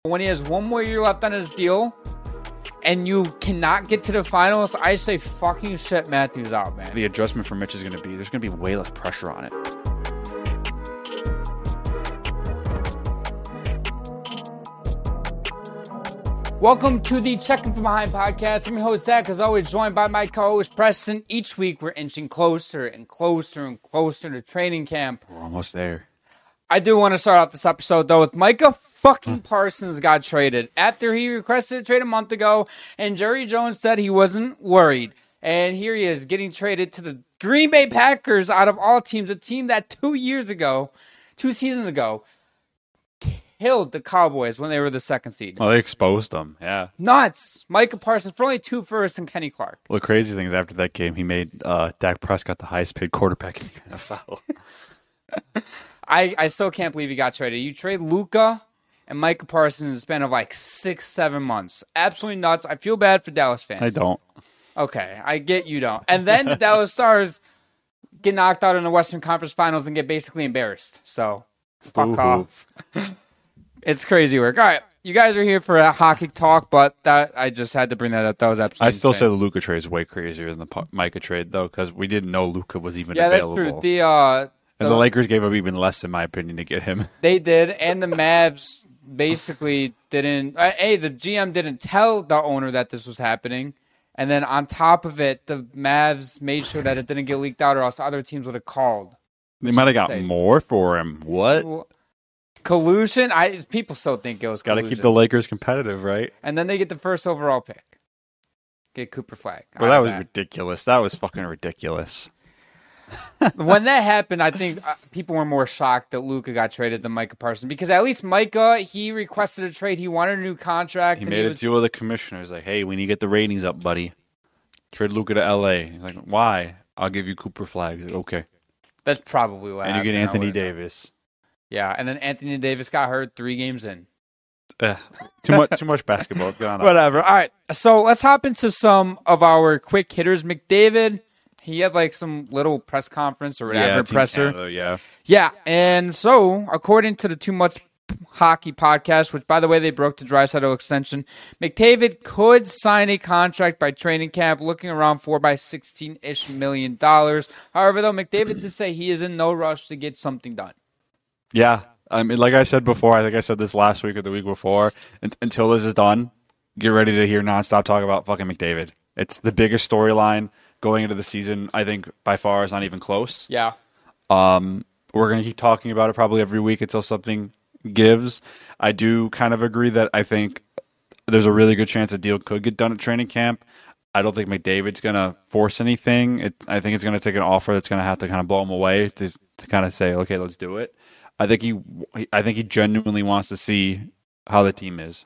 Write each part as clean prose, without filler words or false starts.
When he has one more year left on his deal and you cannot get to the finals, I say fucking shit Matthews out, man. The adjustment for Mitch is going to be, there's going to be way less pressure on it. Welcome to the Checking From Behind podcast. I'm your host, Zach, as always, joined by my co-host, Preston. Each week, we're inching closer and closer and closer to training camp. We're almost there. I do want to start off this episode, though, with Micah fucking Parsons got traded after he requested a trade a month ago, and Jerry Jones said he wasn't worried. And here he is getting traded to the Green Bay Packers out of all teams, a team that 2 seasons ago, killed the Cowboys when they were the second seed. Well, they exposed them, yeah. Nuts. Micah Parsons for only 2 firsts and Kenny Clark. Well, the crazy thing is after that game, he made Dak Prescott the highest paid quarterback in the NFL. I still can't believe he got traded. You trade Luka and Micah Parsons in the span of like 6-7 months. Absolutely nuts. I feel bad for Dallas fans. I don't. Okay, I get you don't. And then the Dallas Stars get knocked out in the Western Conference Finals and get basically embarrassed. So, fuck off. It's crazy work. All right, you guys are here for a hockey talk, but I just had to bring that up. That was absolutely I still insane. say the Luka trade is way crazier than the Micah trade, though, because we didn't know Luka was even available. Yeah, that's true. And the Lakers gave up even less, in my opinion, to get him. They did, and the Mavs basically didn't. The GM didn't tell the owner that this was happening, and then on top of it, the Mavs made sure that it didn't get leaked out, or else other teams would have called. They might have got more for him. What? Collusion? People still think it was collusion. Got to keep the Lakers competitive, right? And then they get the first overall pick. Get Cooper Flag. But that was ridiculous. That was fucking ridiculous. When that happened, I think people were more shocked that Luka got traded than Micah Parsons, because at least Micah, he requested a trade. He wanted a new contract. He made a deal with the commissioners. Like, hey, we need to get the ratings up, buddy. Trade Luka to L.A. He's like, why? I'll give you Cooper Flag. He's like, okay. That's probably what happened. And you get Anthony Davis. Yeah, and then Anthony Davis got hurt 3 games in. Too much basketball going on. Whatever. All right, so let's hop into some of our quick hitters. McDavid, he had like some little press conference or whatever, presser. Canada, yeah, and so according to the Too Much Hockey podcast, which by the way they broke the Draisaitl extension, McDavid could sign a contract by training camp, looking around for by $16-ish million. However, though, McDavid did say he is in no rush to get something done. Yeah, I mean, like I said before, I think I said this last week or the week before, until this is done, get ready to hear nonstop talk about fucking McDavid. It's the biggest storyline going into the season, I think, by far. Is not even close. Yeah. We're going to keep talking about it probably every week until something gives. I do kind of agree that I think there's a really good chance a deal could get done at training camp. I don't think McDavid's going to force anything. I think it's going to take an offer that's going to have to kind of blow him away to kind of say, okay, let's do it. I think he genuinely wants to see how the team is.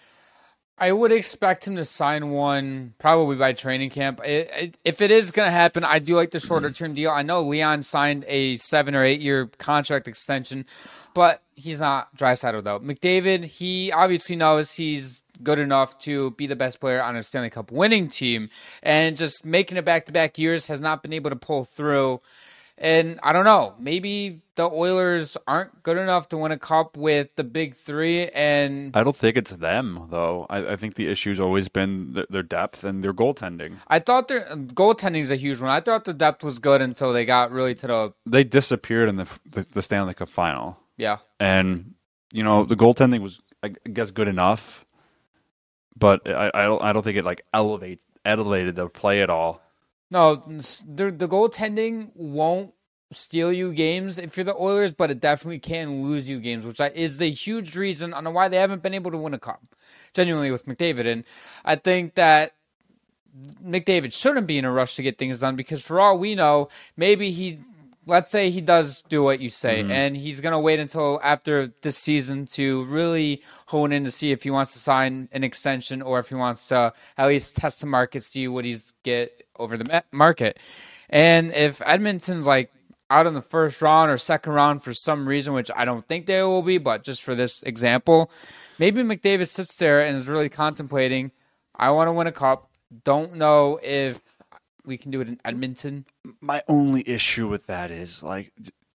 I would expect him to sign one probably by training camp. If it is going to happen, I do like the shorter-term deal. I know Leon signed a 7 or 8 year contract extension, but he's not Draisaitl, though. McDavid, he obviously knows he's good enough to be the best player on a Stanley Cup winning team, and just making it back-to-back years has not been able to pull through. And I don't know, maybe the Oilers aren't good enough to win a cup with the big three. And I don't think it's them, though. I think the issue's always been their depth and their goaltending. I thought their goaltending is a huge one. I thought the depth was good until they got really to the... They disappeared in the Stanley Cup final. Yeah. And, the goaltending was, I guess, good enough. But I don't think it, like, elevated the play at all. No, the goaltending won't steal you games if you're the Oilers, but it definitely can lose you games, which is the huge reason on why they haven't been able to win a cup, genuinely, with McDavid. And I think that McDavid shouldn't be in a rush to get things done, because for all we know, maybe let's say he does do what you say, and he's going to wait until after this season to really hone in to see if he wants to sign an extension or if he wants to at least test the market, see what he's get over the market. And if Edmonton's like out in the first round or second round for some reason, which I don't think they will be, but just for this example, maybe McDavid sits there and is really contemplating, I want to win a cup. Don't know if we can do it in Edmonton. My only issue with that is, like,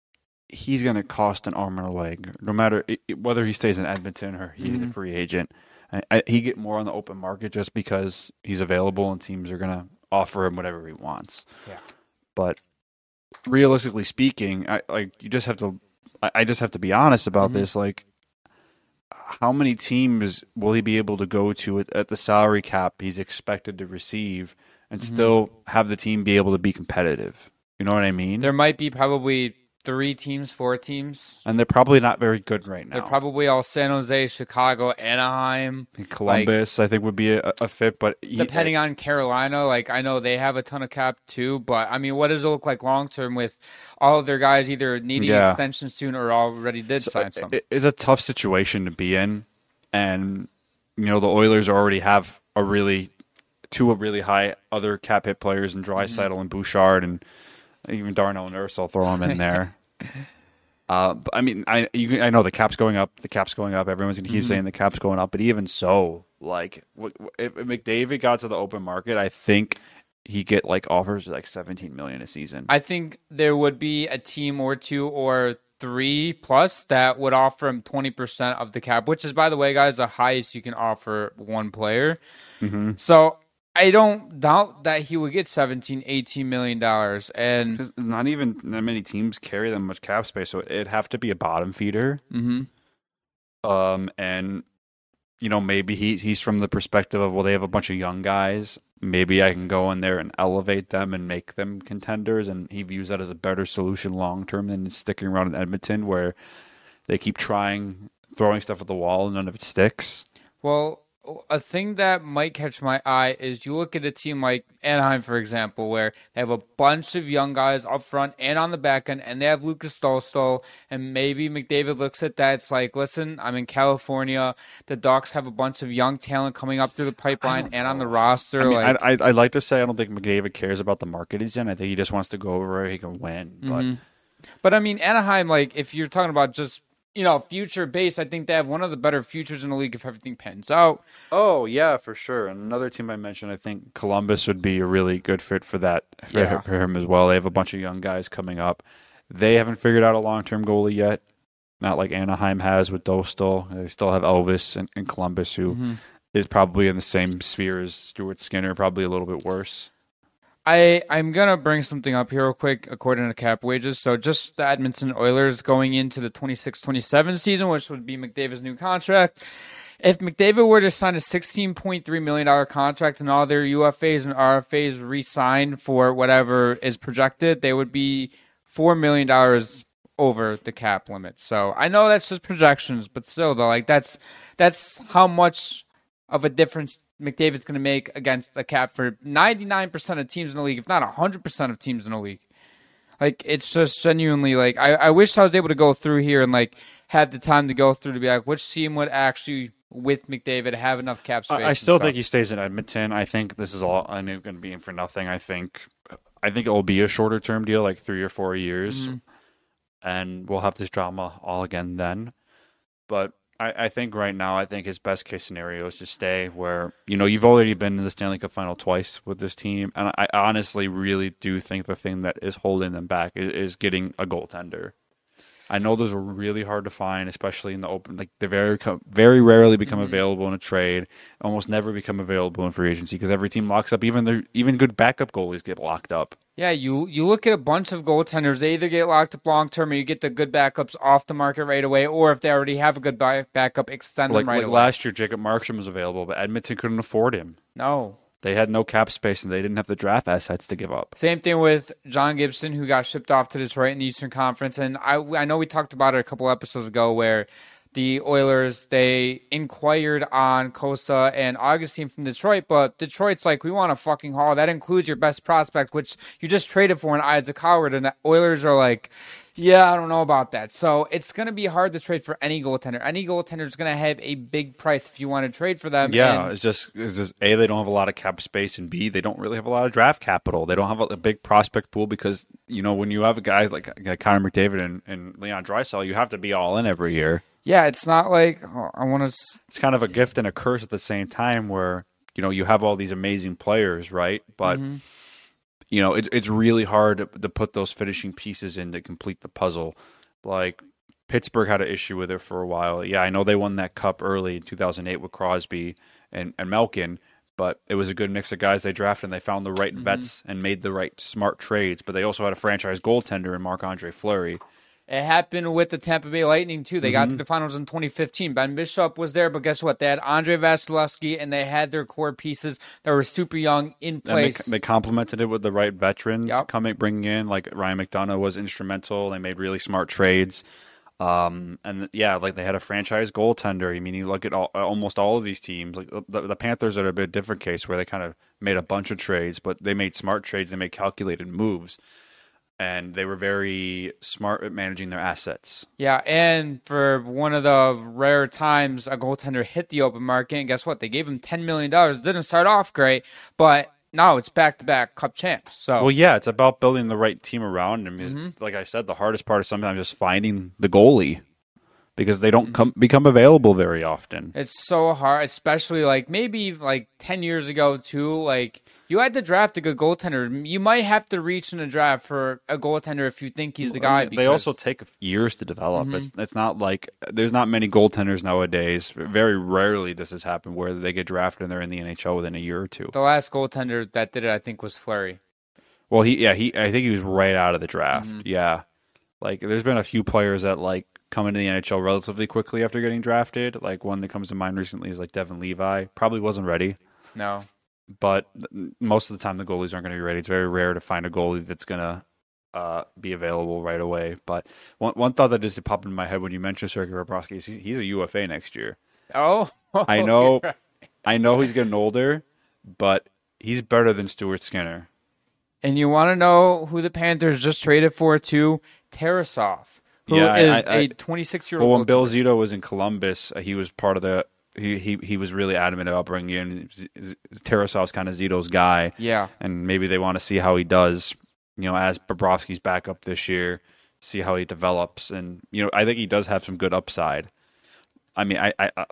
he's going to cost an arm and a leg, no matter whether he stays in Edmonton or he's a free agent. He get more on the open market just because he's available and teams are going to offer him whatever he wants. Yeah. But realistically speaking, I just have to be honest about this. Like, how many teams will he be able to go to at the salary cap he's expected to receive and still have the team be able to be competitive? You know what I mean? There might be probably 3 teams, 4 teams. And they're probably not very good right now. They're probably all San Jose, Chicago, Anaheim. And Columbus, I think, would be a fit. But depending on Carolina, like I know they have a ton of cap too. But I mean, what does it look like long term with all of their guys either needing extensions soon or already did sign some? It's a tough situation to be in. And, the Oilers already have two really high other cap hit players in Draisaitl and Bouchard, and even Darnell Nurse, I'll throw him in there. But I mean, I know the cap's going up. The cap's going up. Everyone's going to keep saying the cap's going up. But even so, like, if McDavid got to the open market, I think he get offers like $17 million a season. I think there would be a team or 2 or 3 plus that would offer him 20% of the cap, which is, by the way, guys, the highest you can offer one player. So I don't doubt that he would get $17-18 million. And not even that many teams carry that much cap space, so it'd have to be a bottom feeder. And maybe he's from the perspective of, well, they have a bunch of young guys. Maybe I can go in there and elevate them and make them contenders, and he views that as a better solution long term than sticking around in Edmonton, where they keep throwing stuff at the wall and none of it sticks. Well, a thing that might catch my eye is you look at a team like Anaheim, for example, where they have a bunch of young guys up front and on the back end, and they have Lucas Stolstol, and maybe McDavid looks at that. It's like, listen, I'm in California. The Ducks have a bunch of young talent coming up through the pipeline and on the roster. I'd like to say I don't think McDavid cares about the market he's in. I think he just wants to go over where he can win. But I mean, Anaheim, like, if you're talking about just future base, I think they have one of the better futures in the league if everything pans out. Oh, yeah, for sure. And another team I mentioned, I think Columbus would be a really good fit for that, for him as well. They have a bunch of young guys coming up. They haven't figured out a long-term goalie yet, not like Anaheim has with Dostal. They still have Elvis in Columbus, who is probably in the same sphere as Stuart Skinner, probably a little bit worse. I'm going to bring something up here real quick according to Cap Wages. So just the Edmonton Oilers going into the 26-27 season, which would be McDavid's new contract. If McDavid were to sign a $16.3 million contract and all their UFAs and RFAs re-signed for whatever is projected, they would be $4 million over the cap limit. So I know that's just projections, but still, though, like that's how much of a difference McDavid's going to make against a cap for 99% of teams in the league, if not 100% of teams in the league. Like, it's just genuinely, like, I wish I was able to go through here and, like, had the time to go through to be like, which team would actually, with McDavid, have enough cap space? I still think he stays in Edmonton. I think this is all going to be in for nothing. I think it will be a shorter term deal, like 3 or 4 years, and we'll have this drama all again then. But I think right now, I think his best case scenario is to stay where, you've already been in the Stanley Cup final twice with this team. And I honestly really do think the thing that is holding them back is getting a goaltender. I know those are really hard to find, especially in the open. Like, they very rarely become available in a trade, almost never become available in free agency because every team locks up. Even good backup goalies get locked up. Yeah, you look at a bunch of goaltenders. They either get locked up long term, or you get the good backups off the market right away, or if they already have a good backup, extend them right away. Last year, Jacob Markstrom was available, but Edmonton couldn't afford him. No. They had no cap space, and they didn't have the draft assets to give up. Same thing with John Gibson, who got shipped off to Detroit in the Eastern Conference. And I know we talked about it a couple episodes ago where the Oilers, they inquired on Kosa and Augustine from Detroit, but Detroit's like, we want a fucking haul. That includes your best prospect, which you just traded for in Isaac Howard. And the Oilers are like, yeah, I don't know about that. So it's going to be hard to trade for any goaltender. Any goaltender is going to have a big price if you want to trade for them. Yeah, it's just A, they don't have a lot of cap space, and B, they don't really have a lot of draft capital. They don't have a big prospect pool because, when you have guys like Connor McDavid and Leon Draisaitl, you have to be all in every year. Yeah, it's not like, I want to... It's kind of a gift and a curse at the same time where, you have all these amazing players, right? But... it's really hard to put those finishing pieces in to complete the puzzle. Like Pittsburgh had an issue with it for a while. Yeah, I know they won that cup early in 2008 with Crosby and Malkin, but it was a good mix of guys they drafted, and they found the right vets and made the right smart trades. But they also had a franchise goaltender in Marc-Andre Fleury. It happened with the Tampa Bay Lightning, too. They got to the finals in 2015. Ben Bishop was there, but guess what? They had Andre Vasilevsky, and they had their core pieces that were super young in place. And they complemented it with the right veterans bringing in. Like Ryan McDonough was instrumental. They made really smart trades. And yeah, like they had a franchise goaltender. I mean, you look at almost all of these teams. Like the Panthers are a bit different case where they kind of made a bunch of trades, but they made smart trades. They made calculated moves. And they were very smart at managing their assets. Yeah, and for one of the rare times a goaltender hit the open market, and guess what? They gave him $10 million. It didn't start off great, but now it's back-to-back Cup champs. So, well, yeah, it's about building the right team around him. Like I said, the hardest part is sometimes just finding the goalie because they don't become available very often. It's so hard, especially like maybe like 10 years ago too. Like you had to draft a good goaltender. You might have to reach in a draft for a goaltender if you think he's the guy. They also take years to develop. It's not like there's not many goaltenders nowadays. Very rarely does this happen where they get drafted and they're in the NHL within a year or two. The last goaltender that did it, I think, was Fleury. Well, I think he was right out of the draft. Yeah, like there's been a few players that like come into the NHL relatively quickly after getting drafted. Like one that comes to mind recently is like Devin Levi. Probably wasn't ready. No. But most of the time the goalies aren't going to be ready. It's very rare to find a goalie that's going to be available right away. But one thought that just popped into my head when you mentioned Sergei Bobrovsky is he's a UFA next year. Oh. I know he's getting older, but he's better than Stuart Skinner. And you want to know who the Panthers just traded for too? Tarasov. Who is a 26-year-old. Well, when Bill Zito was in Columbus, he was part of the. He was really adamant about bringing in Tarasov's kind of Zito's guy. Yeah, and maybe they want to see how he does. You know, as Bobrovsky's back up this year, see how he develops, and I think he does have some good upside. I mean,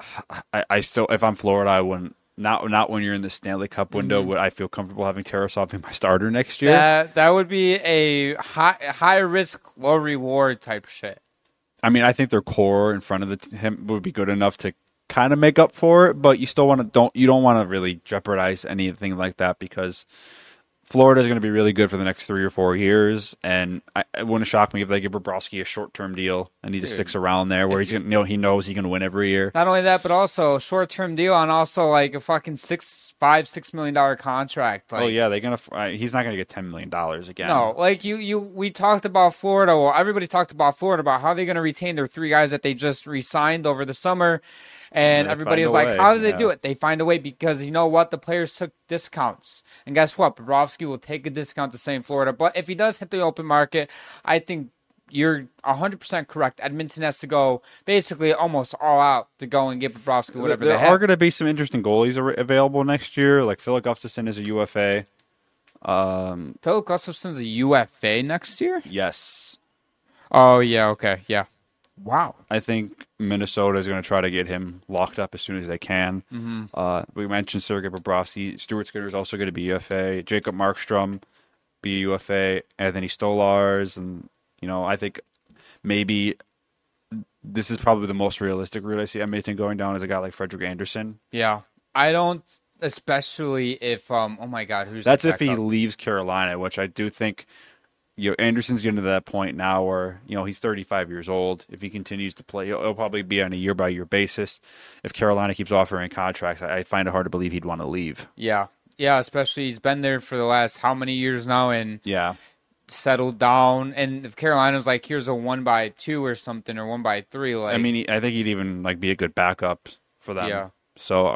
I still, if I'm Florida, I wouldn't. Not when you're in the Stanley Cup window, would I feel comfortable having Tarasov be my starter next year? That would be a high risk, low reward type shit. I mean, I think their core in front of him would be good enough to kind of make up for it, but you still don't want to really jeopardize anything like that because Florida is going to be really good for the next 3 or 4 years, and it wouldn't shock me if they give Bobrovsky a short-term deal and he just sticks around there where he knows he can win every year. Not only that, but also short-term deal and also like a fucking $6 million contract. Like, oh yeah, he's not gonna get $10 million again. No, like we talked about Florida. Well, everybody talked about Florida about how they're gonna retain their 3 guys that they just re-signed over the summer. And everybody was like, how did they do it? They find a way because you know what? The players took discounts. And guess what? Bobrovsky will take a discount to stay in Florida. But if he does hit the open market, I think you're 100% correct. Edmonton has to go basically almost all out to go and get Bobrovsky whatever they have. There are going to be some interesting goalies available next year. Like Philip Gustafsson is a UFA. Philip Gustafsson's a UFA next year? Yes. Oh, yeah. Okay. Yeah. Wow. I think Minnesota is going to try to get him locked up as soon as they can. We mentioned Sergei Bobrovsky. Stuart Skinner is also going to be UFA. Jacob Markstrom, be UFA. Anthony Stolarz. And, I think maybe this is probably the most realistic route I see Edmonton going down is a guy like Frederik Andersen. Yeah. I don't, especially if, oh my God, who's that's if he leaves Carolina, which I do think. Anderson's getting to that point now where, he's 35 years old. If he continues to play, he'll probably be on a year-by-year basis. If Carolina keeps offering contracts, I find it hard to believe he'd want to leave. Yeah. Yeah, especially he's been there for the last how many years now and settled down. And if Carolina's like, here's a 1x2 or something or 1x3. Like, I mean, I think he'd even be a good backup for them. Yeah. So,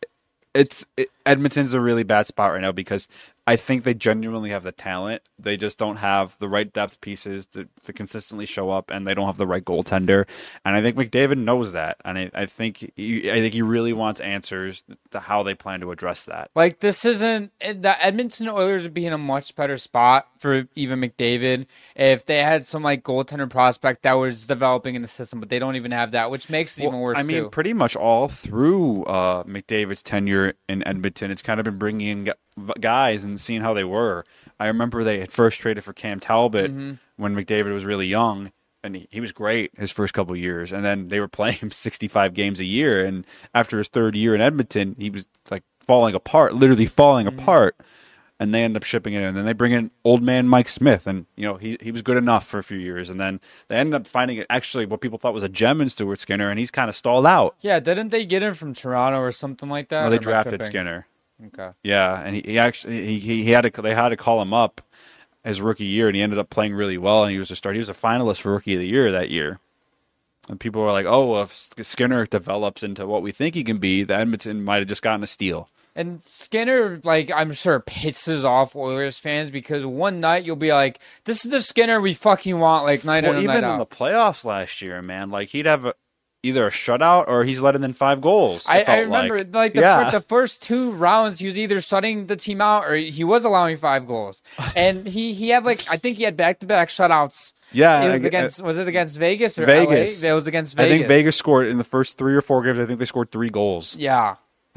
Edmonton's a really bad spot right now because I think they genuinely have the talent. They just don't have the right depth pieces to consistently show up, and they don't have the right goaltender. And I think McDavid knows that, and I think he really wants answers to how they plan to address that. Like, this isn't the Edmonton Oilers would be in a much better spot for even McDavid if they had some like goaltender prospect that was developing in the system, but they don't even have that, which makes it even worse. I mean, pretty much all through McDavid's tenure in Edmonton, it's kind of been bringing in guys and seeing how they were. I remember they had first traded for Cam Talbot when McDavid was really young, and he was great his first couple of years, and then they were playing him 65 games a year, and after his third year in Edmonton, he was like falling apart, literally falling apart, and they end up shipping it in. And then they bring in old man Mike Smith, and he was good enough for a few years, and then they ended up finding it actually what people thought was a gem in Stuart Skinner, and he's kind of stalled out. Yeah, didn't they get him from Toronto or something like that? No, they drafted Skinner. Okay. Yeah, and he actually he had to they had to call him up his rookie year, and he ended up playing really well, and he was a start. He was a finalist for Rookie of the Year that year. And people were like, "Oh, well, if Skinner develops into what we think he can be, the Edmonton might have just gotten a steal." And Skinner, like, I'm sure pisses off Oilers fans because one night you'll be like, "This is the Skinner we fucking want," like night in and night out. Even in the playoffs last year, man, like he'd have either a shutout or he's letting in 5 goals. I remember the first 2 rounds he was either shutting the team out or he was allowing 5 goals. And he had I think he had back-to-back shutouts. Yeah. Was it against Vegas or Vegas? LA? It was against Vegas. I think Vegas scored in the first 3 or 4 games. I think they scored 3 goals. Yeah.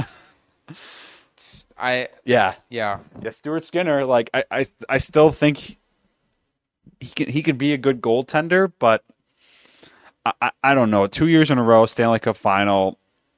Yeah. Stuart Skinner, like I still think he can be a good goaltender, but I don't know. 2 years in a row, Stanley Cup final.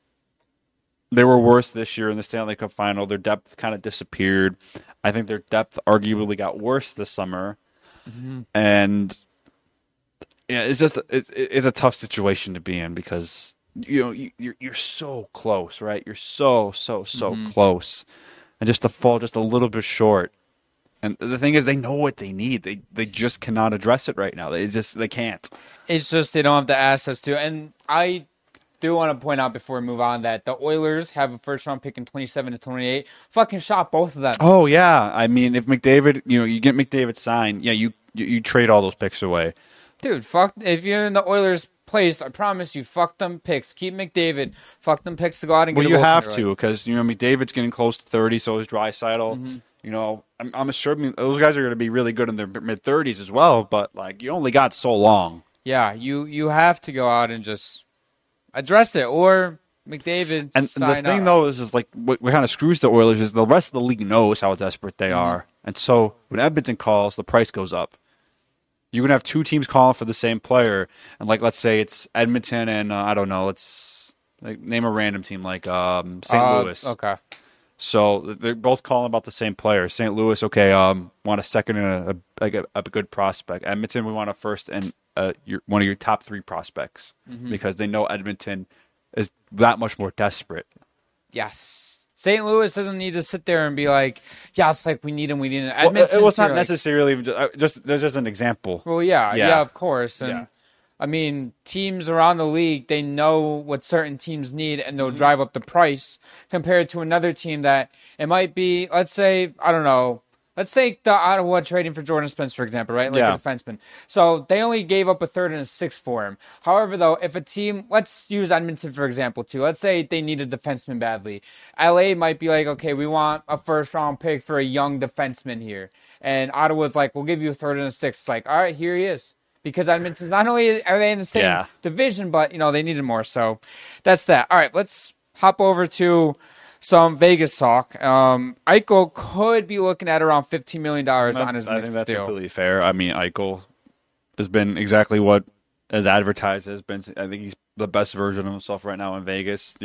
They were worse this year in the Stanley Cup final. Their depth kind of disappeared. I think their depth arguably got worse this summer. Mm-hmm. And yeah, it's just it's a tough situation to be in because you're so close, right? You're so close, and just to fall just a little bit short. And the thing is, they know what they need. They just cannot address it right now. They can't. It's just they don't have the assets to. And I do want to point out before we move on that the Oilers have a first-round pick in 27 to 28. Fucking shot both of them. Oh, yeah. I mean, if McDavid, you get McDavid signed, yeah, you trade all those picks away. Dude, fuck. If you're in the Oilers' place, I promise you, fuck them picks. Keep McDavid. Fuck them picks to go out and get a goaltender. Well, you have to because, McDavid's getting close to 30, so is Draisaitl. Mm-hmm. I'm sure those guys are going to be really good in their mid-30s as well, but, you only got so long. Yeah, you have to go out and just address it, or McDavid and the thing, though, is what kind of screws the Oilers is the rest of the league knows how desperate they are. And so when Edmonton calls, the price goes up. You're going to have 2 teams calling for the same player, and, let's say it's Edmonton and, I don't know, let's name a random team like St. Louis. Okay. So they're both calling about the same player. St. Louis, okay, want a second and a good prospect. Edmonton, we want a first and one of your top 3 prospects because they know Edmonton is that much more desperate. Yes. St. Louis doesn't need to sit there and be like, yeah, it's we need him, we need him. Edmonton, it's not necessarily just there's just an example. Well, yeah, of course. And I mean, teams around the league, they know what certain teams need, and they'll drive up the price compared to another team that it might be, let's say, I don't know, let's take the Ottawa trading for Jordan Spence, for example, right? A defenseman. So they only gave up a 3rd and a 6th for him. However, though, if a team, let's use Edmonton, for example, too. Let's say they need a defenseman badly. LA might be like, okay, we want a 1st-round pick for a young defenseman here. And Ottawa's like, we'll give you a 3rd and a 6th. It's like, all right, here he is. Because Edmonton, not only are they in the same division, but, they needed more. So that's that. All right, let's hop over to some Vegas talk. Eichel could be looking at around $15 million on his next deal. I think that's completely fair. I mean, Eichel has been exactly what as advertised has been. I think he's the best version of himself right now in Vegas.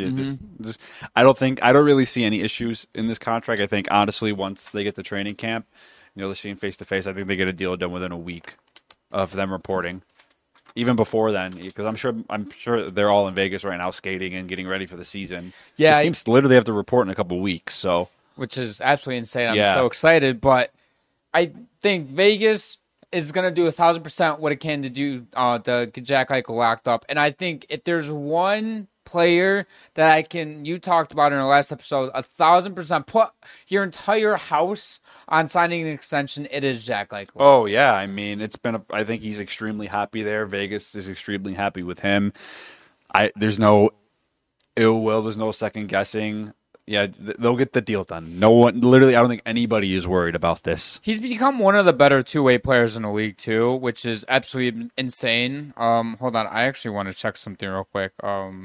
I don't really see any issues in this contract. I think, honestly, once they get to training camp, they're seeing face-to-face, I think they get a deal done within a week of them reporting, even before then, because I'm sure they're all in Vegas right now, skating and getting ready for the season. Yeah, these teams literally have to report in a couple of weeks, so which is absolutely insane. I'm so excited, but I think Vegas is going to do 1,000% what it can to do to get Jack Eichel locked up, and I think if there's one player that you talked about in our last episode, 1,000% put your entire house on signing an extension, it is Jack Eichel. Oh, yeah. I mean, I think he's extremely happy there. Vegas is extremely happy with him. There's no ill will. There's no second guessing. Yeah, they'll get the deal done. No one, literally, I don't think anybody is worried about this. He's become one of the better two-way players in the league, too, which is absolutely insane. Hold on. I actually want to check something real quick. Oh,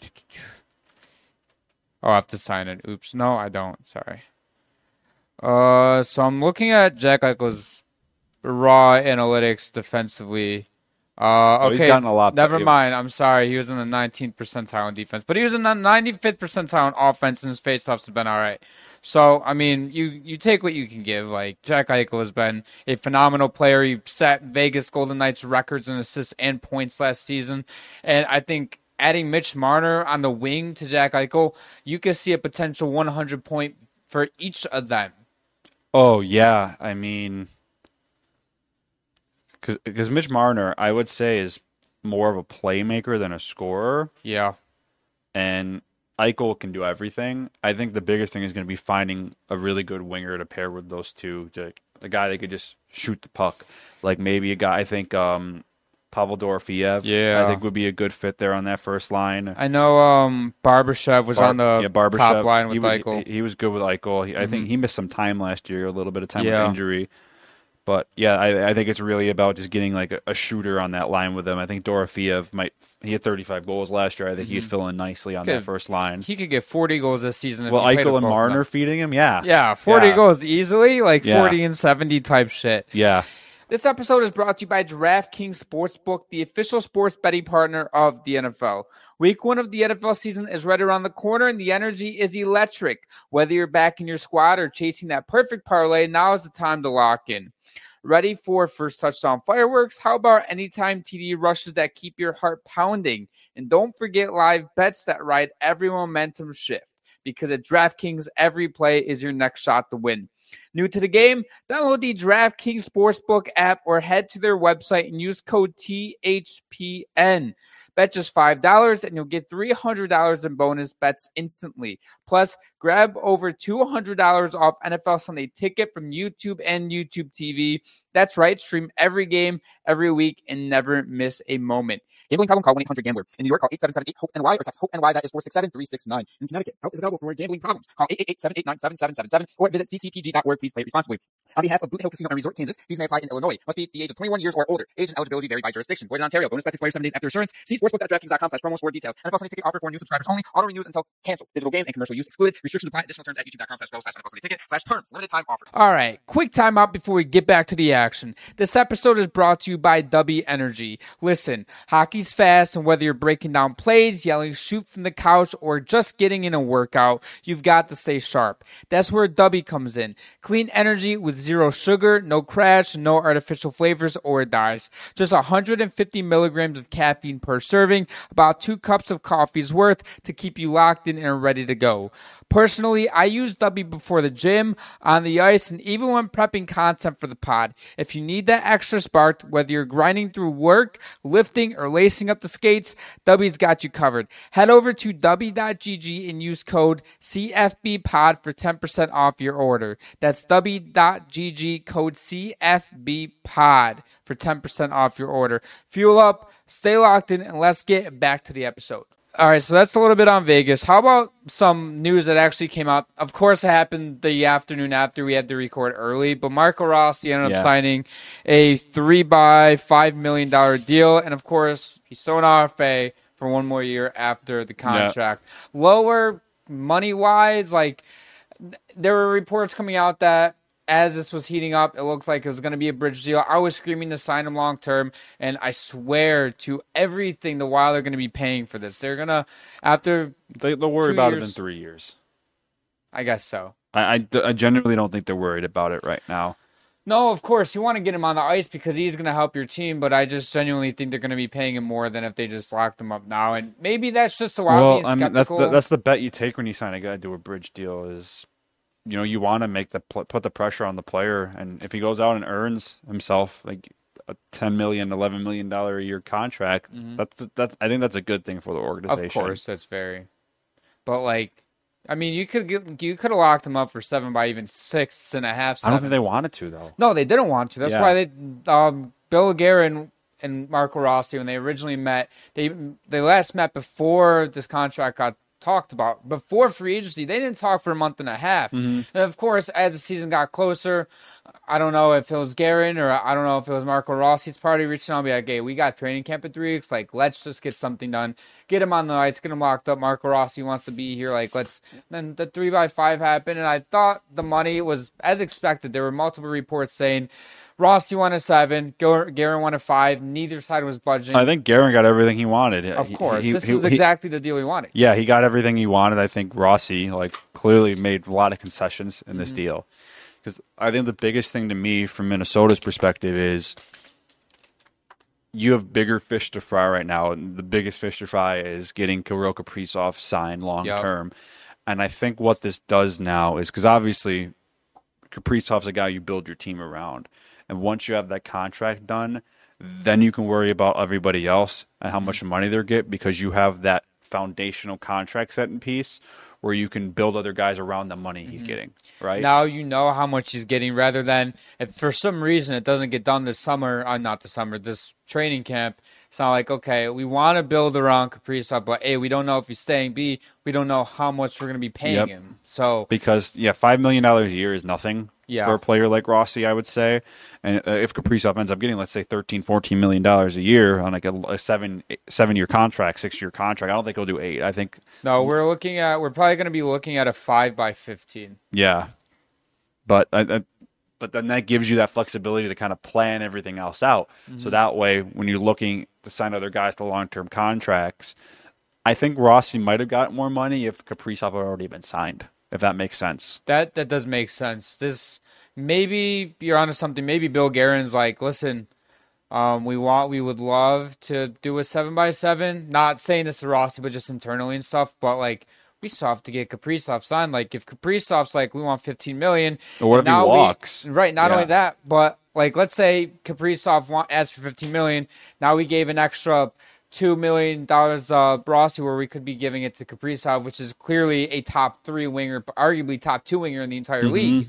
I have to sign it. Oops. No, I don't. Sorry. So I'm looking at Jack Eichel's raw analytics defensively. He's Okay, gotten a lot never better. mind. I'm sorry. He was in the 19th percentile in defense, but he was in the 95th percentile in offense, and his faceoffs have been all right. So, I mean, you take what you can give. Like, Jack Eichel has been a phenomenal player. He set Vegas Golden Knights records in assists and points last season, and I think adding Mitch Marner on the wing to Jack Eichel, you could see a potential 100 point for each of them. Oh yeah, I mean, because Mitch Marner, I would say, is more of a playmaker than a scorer, Yeah. and Eichel can do everything. I think the biggest thing is going to be finding a really good winger to pair with those two. A guy that could just shoot the puck, like maybe a guy. I think Pavel Dorofeyev. Yeah. I think would be a good fit there on that first line. I know Barbashev was on the Barbashev, top line with Eichel. Eichel. He was good with Eichel. I think he missed some time last year, a little bit of time with Yeah. injury. But yeah, I think it's really about just getting like a shooter on that line with him. I think Dorofeyev he had 35 goals last year. I think he'd fill in nicely on that Good. first line. He could get 40 goals this season. Well, if he played Eichel with and both of them. Marner feeding him, yeah. Yeah, 40 Yeah. goals easily, like Yeah. 40 and 70 type shit. Yeah. This episode is brought to you by DraftKings Sportsbook, the official sports betting partner of the NFL. Week 1 of the NFL season is right around the corner, and the energy is electric. Whether you're backing your squad or chasing that perfect parlay, now is the time to lock in. Ready for first touchdown fireworks? How about anytime TD rushes that keep your heart pounding? And don't forget live bets that ride every momentum shift. Because at DraftKings, every play is your next shot to win. New to the game? Download the DraftKings Sportsbook app or head to their website and use code THPN. Bet just $5 and you'll get $300 in bonus bets instantly. Plus, grab over $200 off NFL Sunday Ticket from YouTube and YouTube TV. That's right, stream every game, every week, and never miss a moment. Gambling problem? Call 1-800-GAMBLER. In New York, call 877-8-HOPE-NY or text HOPE-NY. That is 467-3669. In Connecticut, help is available for gambling problems. Call 888-789-7777 or visit ccpg.org. Please play responsibly. On behalf of Boot Hill Casino and Resort, Kansas, fees may apply in Illinois. Must be the age of 21 years or older. Age and eligibility vary by jurisdiction. Void in Ontario. Bonus bets expire 7 days after assurance. See sportsbook.draftkings.com/promos for details. NFL Sunday Ticket offer for new subscribers only. Auto renews until canceled. Digital games and commercial use excluded. Restrictions apply. Additional terms at youtube.com/NFL Sunday Ticket/terms. Limited time offer. All right. Quick time out before we get back to the action. This episode is brought to you by W Energy. Listen, hockey's fast, and whether you're breaking down plays, yelling shoot from the couch, or just getting in a workout, you've got to stay sharp. That's where W comes in. Clean energy with zero sugar, no crash, no artificial flavors or dyes. Just 150 milligrams of caffeine per serving, about 2 cups of coffee's worth to keep you locked in and ready to go. Personally, I use W before the gym, on the ice, and even when prepping content for the pod. If you need that extra spark, whether you're grinding through work, lifting, or lacing up the skates, W's got you covered. Head over to W.GG and use code CFBPOD for 10% off your order. That's W.GG, code CFBPOD for 10% off your order. Fuel up, stay locked in, and let's get back to the episode. All right, so that's a little bit on Vegas. How about some news that actually came out? Of course, it happened the afternoon after we had to record early, but Marco Rossi ended up signing a $3 million deal, and of course, he's so an RFA for 1 more year after the contract. Lower money-wise, like there were reports coming out that as this was heating up, it looked like it was going to be a bridge deal. I was screaming to sign him long term, and I swear to everything the Wild are going to be paying for this. They're going to, after They'll worry about it in 3 years. I guess so. I genuinely don't think they're worried about it right now. No, of course, you want to get him on the ice because he's going to help your team, but I just genuinely think they're going to be paying him more than if they just locked him up now. And maybe that's just a Wild being skeptical. That's the bet you take when you sign a guy to a bridge deal is, you know, you want to make put the pressure on the player, and if he goes out and earns himself like a $10 million, $11 million a year contract, that's I think that's a good thing for the organization. Of course, that's very. But like, I mean, you could have locked him up for 7 by even 6.5. I don't think they wanted to though. No, they didn't want to. That's why they Bill Guerin and Marco Rossi, when they originally met, they last met before this contract got talked about, before free agency. They didn't talk for a month and a half. And of course, as the season got closer, I don't know if it was Guerin or I don't know if it was Marco Rossi's party reaching out and be like, hey, we got training camp in 3 weeks. Like, let's just get something done. Get him on the ice, get him locked up. Marco Rossi wants to be here. Like, let's. Then the 3x5 happened, and I thought the money was as expected. There were multiple reports saying Rossi won a 7. Guerin won a 5. Neither side was budging. I think Guerin got everything he wanted. Of course. This is exactly the deal he wanted. Yeah, he got everything he wanted. I think Rossi clearly made a lot of concessions in this deal. Because I think the biggest thing to me from Minnesota's perspective is you have bigger fish to fry right now. And the biggest fish to fry is getting Kirill Kaprizov signed long term. And I think what this does now is, because obviously Kaprizov's a guy you build your team around. And once you have that contract done, then you can worry about everybody else and how much money they get, because you have that foundational contract set in piece where you can build other guys around the money he's getting, right? Now you know how much he's getting, rather than if for some reason it doesn't get done this summer, this training camp. It's not like, okay, we want to build around Kaprizov, but A, we don't know if he's staying. B, we don't know how much we're going to be paying him. So because $5 million a year is nothing for a player like Rossi, I would say. And if Kaprizov ends up getting, let's say, $13-14 million a year on like a 7-year contract, 6-year contract, I don't think he'll do 8. I think we're probably going to be looking at a 5 by 15. Yeah, but then that gives you that flexibility to kind of plan everything else out. So that way, when you're looking to sign other guys to long-term contracts, I think Rossi might have got more money if Kaprizov had already been signed, if that makes sense. That does make sense. Maybe you're onto something. Maybe Bill Guerin's like, listen, we would love to do a 7 by 7. Not saying this to Rossi, but just internally and stuff. But like, we still have to get Kaprizov signed. Like, if Kaprizov's like, we want $15 million, or what if he walks? Not only that, but like, let's say Kaprizov asks for $15 million. Now we gave an extra $2 million Rossi, where we could be giving it to Kaprizov, which is clearly a top 3 winger, arguably top 2 winger in the entire league.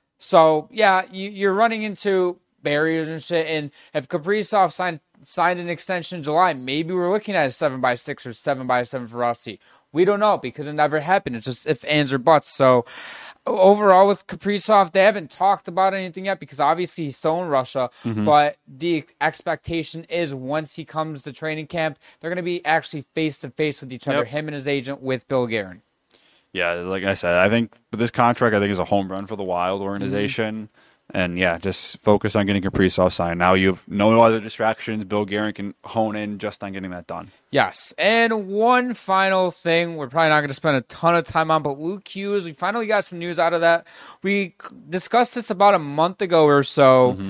So yeah, you're running into barriers and shit. And if Kaprizov signed an extension in July, maybe we're looking at a 7 by 6 or 7 by 7 for Rossi. We don't know, because it never happened. It's just if, ands, or buts. So overall with Kaprizov, they haven't talked about anything yet, because obviously he's still in Russia. But the expectation is once he comes to training camp, they're going to be actually face-to-face with each other, him and his agent, with Bill Guerin. Yeah, like I said, I think this contract, is a home run for the Wild organization. And yeah, just focus on getting Kaprizov signed. Now you have no other distractions. Bill Guerin can hone in just on getting that done. Yes. And one final thing we're probably not going to spend a ton of time on, but Luke Hughes, we finally got some news out of that. We discussed this about a month ago or so.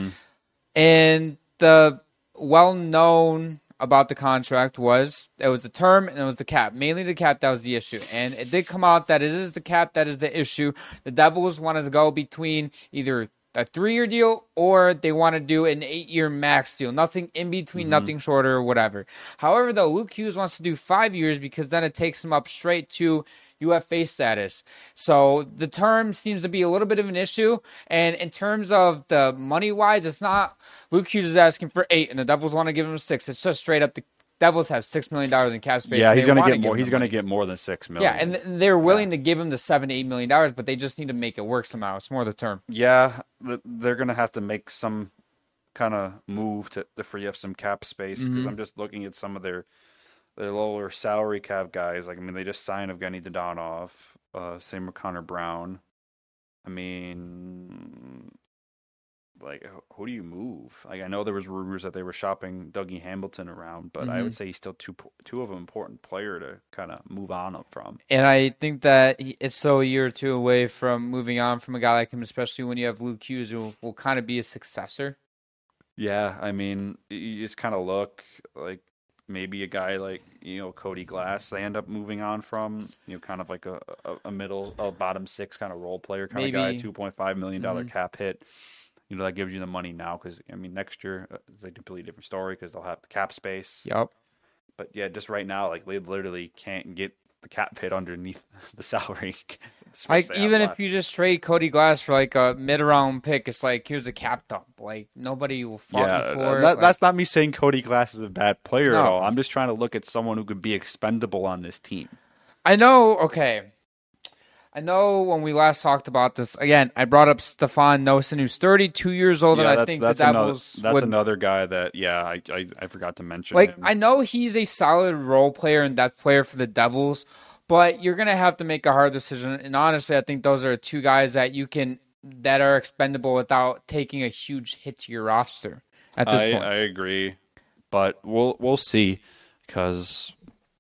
And the well-known about the contract was it was the term and it was the cap. Mainly the cap, that was the issue. And it did come out that it is the cap that is the issue. The Devils wanted to go between either a 3-year deal, or they want to do an 8-year max deal. Nothing in between, nothing shorter, or whatever. However, though, Luke Hughes wants to do 5 years, because then it takes him up straight to UFA status. So the term seems to be a little bit of an issue. And in terms of the money-wise, it's not Luke Hughes is asking for 8, and the Devils want to give him 6. It's just straight up the Devils have $6 million in cap space. Yeah, he's going to get more. He's going to get more than $6 million. Yeah, and they're willing to give him the $7 to $8 million, but they just need to make it work somehow. It's more the term. Yeah, they're going to have to make some kind of move to free up some cap space, because I'm just looking at some of their lower salary cap guys. Like, I mean, they just signed Evgeny Dadonov, same with Connor Brown. I mean, like, who do you move? Like, I know there was rumors that they were shopping Dougie Hamilton around, but I would say he's still too of an important player to kind of move on from. And I think that it's still a year or two away from moving on from a guy like him, especially when you have Luke Hughes, who will kind of be a successor. Yeah, I mean, you just kind of look like maybe a guy like, Cody Glass, they end up moving on from, kind of like a middle, bottom 6 kind of role player kind of guy, $2.5 million cap hit. That gives you the money now, because, I mean, next year is a completely different story, because they'll have the cap space. Yep. But, yeah, just right now, like, they literally can't get the cap hit underneath the salary. Like, even if you just trade Cody Glass for, like, a mid-round pick, it's like, here's a cap dump. Like, nobody will fault you for it. That's not me saying Cody Glass is a bad player at all. I'm just trying to look at someone who could be expendable on this team. I know when we last talked about this, again, I brought up Stefan Noesen, who's 32 years old, and I think that's another guy that, I forgot to mention. Like, him. I know he's a solid role player and depth player for the Devils, but you're going to have to make a hard decision. And honestly, I think those are 2 guys that you can that are expendable without taking a huge hit to your roster at this point. I agree, but we'll see because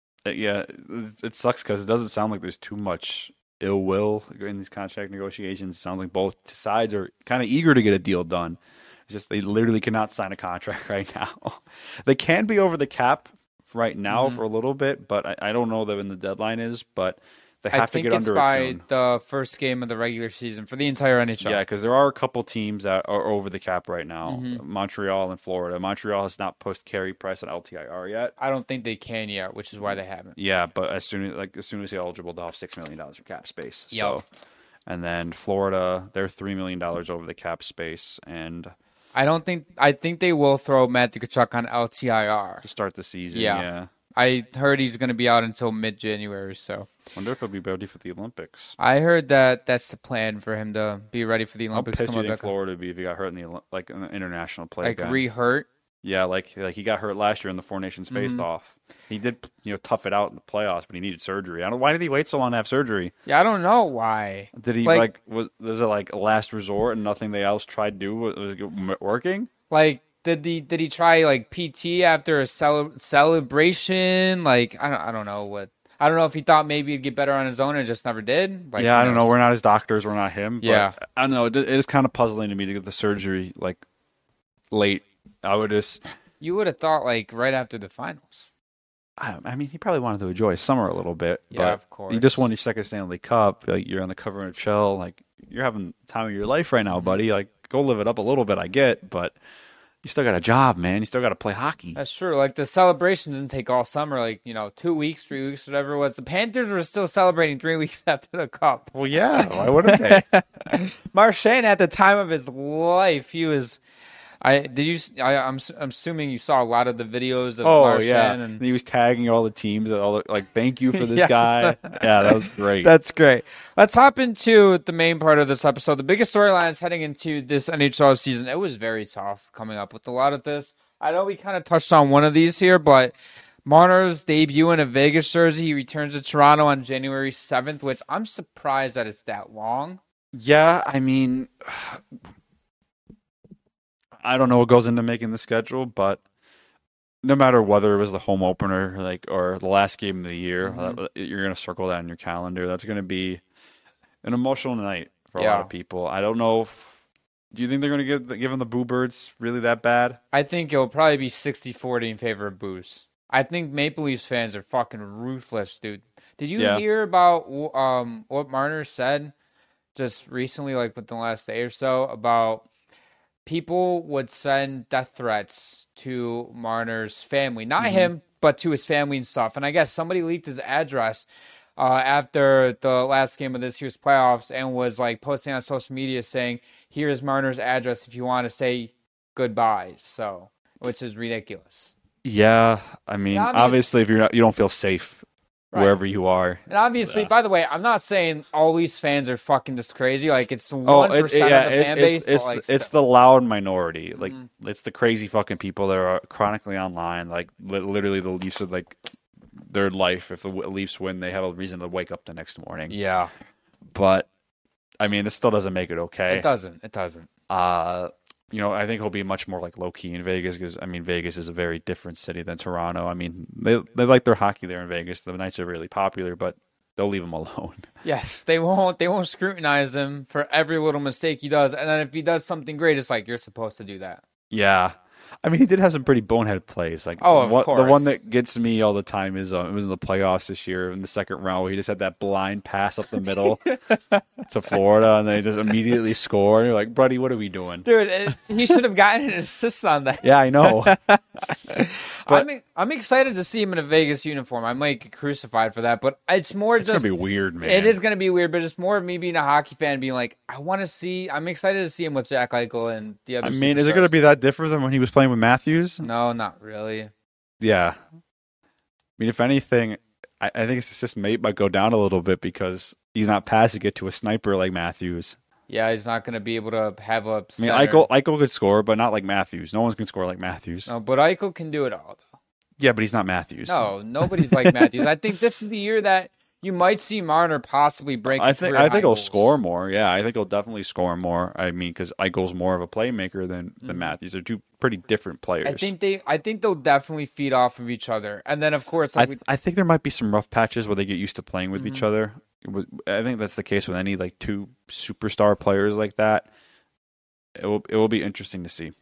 it sucks because it doesn't sound like there's too much ill will in these contract negotiations. It sounds like both sides are kind of eager to get a deal done. It's just they literally cannot sign a contract right now. They can be over the cap right now for a little bit, but I don't know that when the deadline is, but they have to get under it soon. I think it's by the first game of the regular season for the entire NHL. Yeah, because there are a couple teams that are over the cap right now, Montreal and Florida. Montreal has not posted Carey Price on LTIR yet. I don't think they can yet, which is why they haven't. Yeah, but as soon as they're eligible, they'll have $6 million of cap space. Yep. So, and then Florida, they're $3 million over the cap space, and I think they will throw Matthew Tkachuk on LTIR to start the season. Yeah. Yeah. I heard he's going to be out until mid-January, so. Wonder if he'll be ready for the Olympics. I heard that that's the plan for him to be ready for the Olympics. How pissed do you think Florida would be if he got hurt in the international play? Like re-hurt? Yeah, like he got hurt last year in the Four Nations face-off. He did, tough it out in the playoffs, but he needed surgery. Why did he wait so long to have surgery? Yeah, I don't know why. Did he was it like a last resort and nothing they else tried to do was working? Like, did he try like PT after a celebration? Like, I don't know what. I don't know if he thought maybe he'd get better on his own and just never did. Like, yeah, I don't know. We're not his doctors. We're not him. But yeah, I don't know. It is kind of puzzling to me to get the surgery like late. You would have thought like right after the finals. I mean, he probably wanted to enjoy summer a little bit. Yeah, but of course. You just won your second Stanley Cup. Like, you're on the cover of Shell. Like, you're having the time of your life right now, buddy. Like, go live it up a little bit. I get, but you still got a job, man. You still got to play hockey. That's true. Like, the celebration didn't take all summer. Like, 2 weeks, 3 weeks, whatever it was. The Panthers were still celebrating 3 weeks after the Cup. Well, yeah. Why wouldn't they? Marchand, at the time of his life, he was. I'm assuming you saw a lot of the videos of Marchand. Yeah. And he was tagging all the teams. Thank you for this guy. Yeah, that was great. That's great. Let's hop into the main part of this episode. The biggest storylines heading into this NHL season. It was very tough coming up with a lot of this. I know we kind of touched on one of these here, but Marner's debut in a Vegas jersey. He returns to Toronto on January 7th, which I'm surprised that it's that long. Yeah, I mean, I don't know what goes into making the schedule, but no matter whether it was the home opener, or the last game of the year, you're going to circle that in your calendar. That's going to be an emotional night for a lot of people. I don't know do you think they're going to give them the Boo Birds really that bad? I think it'll probably be 60-40 in favor of Boos. I think Maple Leafs fans are fucking ruthless, dude. Did you hear about what Marner said just recently, like within the last day or so, about people would send death threats to Marner's family. Not him, but to his family and stuff. And I guess somebody leaked his address after the last game of this year's playoffs and was like posting on social media saying, here's Marner's address if you want to say goodbye. So, which is ridiculous. Yeah. I mean, obviously if you don't feel safe wherever you are. And obviously, by the way, I'm not saying all these fans are fucking just crazy. Like, it's 1% of the fan base. It's the loud minority. Like, it's the crazy fucking people that are chronically online. Like, literally the Leafs are like their life. If the Leafs win, they have a reason to wake up the next morning. Yeah. But, I mean, this still doesn't make it okay. It doesn't. I think he'll be much more like low key in Vegas because Vegas is a very different city than Toronto. I mean, they like their hockey there in Vegas. The Knights are really popular, but they'll leave him alone. Yes, they won't scrutinize him for every little mistake he does. And then if he does something great, it's like you're supposed to do that. Yeah. I mean, he did have some pretty bonehead plays. Like, of course. The one that gets me all the time is it was in the playoffs this year in the second round where he just had that blind pass up the middle to Florida, and they just immediately score. And you're like, buddy, what are we doing? Dude, he should have gotten an assist on that. Yeah, I know. I'm excited to see him in a Vegas uniform. I might get crucified for that, but it's going to be weird, man. It is going to be weird, but it's more of me being a hockey fan being like, I'm excited to see him with Jack Eichel and the other I mean, superstars. Is it going to be that different than when he was playing with Matthews? No, not really. Yeah. I mean, if anything, I think his assist might go down a little bit because he's not passing it to a sniper like Matthews. Yeah, he's not going to be able to have a center. I mean, Eichel could score, but not like Matthews. No one can score like Matthews. No, but Eichel can do it all, though. Yeah, but he's not Matthews. No, nobody's like Matthews. I think this is the year that You might see Marner possibly break. I career think high he'll goals. score more. Yeah, I think he'll definitely score more. I mean, because Eichel's more of a playmaker than Matthews. They're two pretty different players. I think they'll definitely feed off of each other, and then of course, I think there might be some rough patches where they get used to playing with each other. I think that's the case with any like two superstar players like that. It will be interesting to see.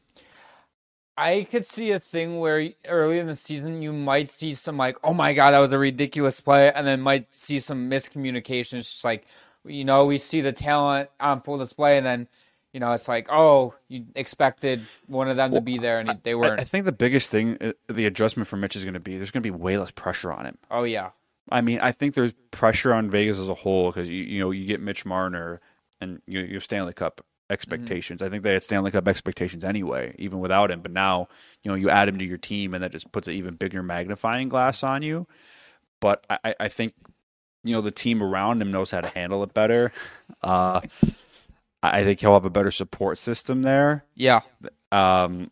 I could see a thing where early in the season you might see some like, oh my god, that was a ridiculous play, and then might see some miscommunications. Just like, we see the talent on full display, and then, it's like, oh, you expected one of them to be there, and they weren't. I think the biggest thing, the adjustment for Mitch is going to be there's going to be way less pressure on him. Oh yeah. I mean, I think there's pressure on Vegas as a whole because you get Mitch Marner and you have Stanley Cup expectations. I think they had Stanley Cup expectations anyway, even without him. But now, you add him to your team, and that just puts an even bigger magnifying glass on you. But I think, the team around him knows how to handle it better. I think he'll have a better support system there. Yeah. And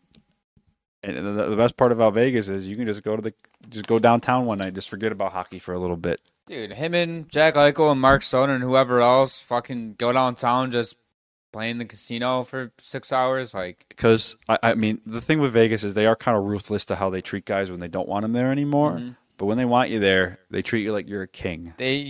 the best part about Vegas is you can just go downtown one night, just forget about hockey for a little bit. Dude, him and Jack Eichel and Mark Stone and whoever else fucking go downtown, just play in the casino for 6 hours, like. Because I mean, the thing with Vegas is they are kind of ruthless to how they treat guys when they don't want them there anymore. Mm-hmm. But when they want you there, they treat you like you're a king.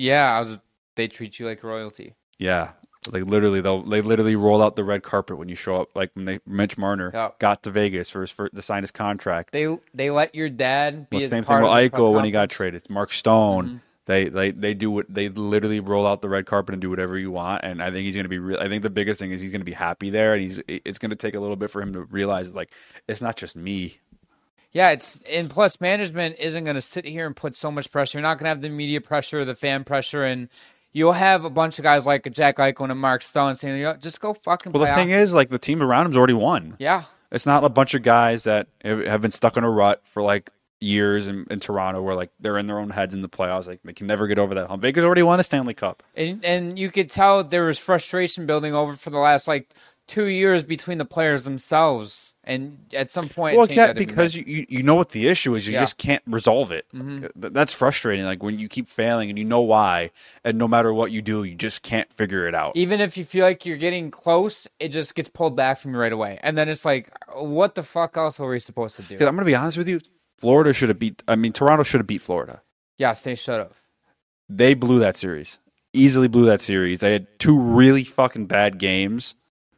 They treat you like royalty. Yeah. Like literally, they literally roll out the red carpet when you show up. Like when Mitch Marner got to Vegas to sign his contract. They let your dad be. Same thing with Eichel when he got traded. Mark Stone. Mm-hmm. They do what they literally roll out the red carpet and do whatever you want. And I think he's going to be. I think the biggest thing is he's going to be happy there, and it's going to take a little bit for him to realize like it's not just me. Yeah, and plus management isn't going to sit here and put so much pressure. You're not going to have the media pressure, the fan pressure, and you'll have a bunch of guys like Jack Eichel and Mark Stone saying, just go fucking play. Well, the thing is, like, the team around him's already won. Yeah. It's not a bunch of guys that have been stuck in a rut for, like, years in Toronto where, like, they're in their own heads in the playoffs. Like, they can never get over that hump. Vegas already won a Stanley Cup. And you could tell there was frustration building over for the last, 2 years between the players themselves. And at some point, well, yeah, because you know what the issue is, you just can't resolve it. Mm-hmm. That's frustrating. Like when you keep failing and you know why, and no matter what you do, you just can't figure it out. Even if you feel like you're getting close, it just gets pulled back from you right away, and then it's like, what the fuck else were we supposed to do? I'm gonna be honest with you. Toronto should have beat Florida. Yes, they should have. They blew that series. Easily blew that series. They had two really fucking bad games.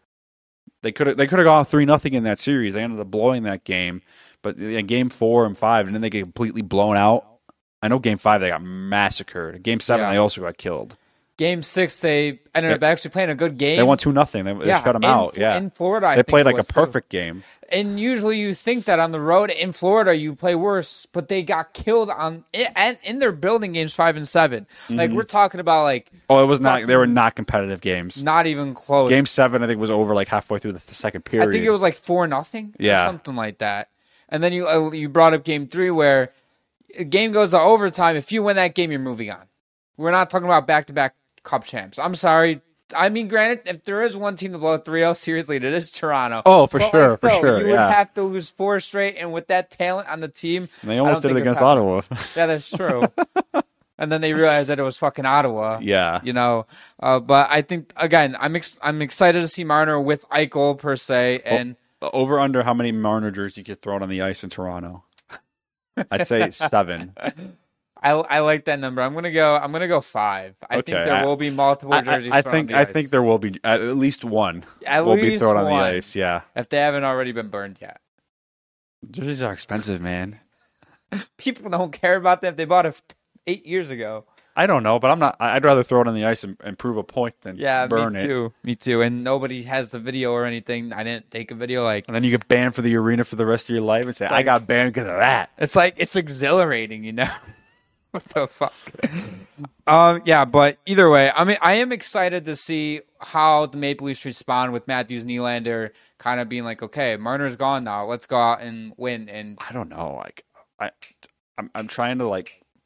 They could have gone 3-0 in that series. They ended up blowing that game, but in game 4 and 5, and then they get completely blown out. I know game 5 they got massacred. Game 7 they also got killed. Game 6 they ended up actually playing a good game. They won 2-0. They shut them out. Yeah, in Florida, they played like a perfect game. And usually you think that on the road in Florida you play worse, but they got killed in their building games 5 and 7. Mm-hmm. Like we're talking about like it was not. They were not competitive games. Not even close. Game 7 I think was over like halfway through the second period. I think it was like 4-0. Yeah, or something like that. And then you brought up game 3 where a game goes to overtime. If you win that game, you're moving on. We're not talking about back-to-back Cup champs. I'm sorry. I mean, granted, if there is one team to blow 3-0, seriously, it is Toronto. Oh, for sure. You would have to lose 4 straight, and with that talent on the team, they almost did it against Ottawa. Yeah, that's true. And then they realized that it was fucking Ottawa. Yeah, But I think again, I'm excited to see Marner with Eichel per se, and over under how many Marner jerseys you get thrown on the ice in Toronto. I'd say 7. I like that number. I'm gonna go 5. I think there will be multiple jerseys. I think there will be at least one. Will be thrown on the ice. Yeah, if they haven't already been burned yet. Jerseys are expensive, man. People don't care about them if they bought it 8 years ago. I don't know, but I'm not. I'd rather throw it on the ice and prove a point than burn it. Me too. And nobody has the video or anything. I didn't take a video. And then you get banned for the arena for the rest of your life and say, "I got banned because of that." It's like it's exhilarating, What the fuck? Yeah, but either way, I mean, I am excited to see how the Maple Leafs respond with Matthews, Nylander kind of being like, okay, Marner's gone now. Let's go out and win. And I don't know, I'm trying to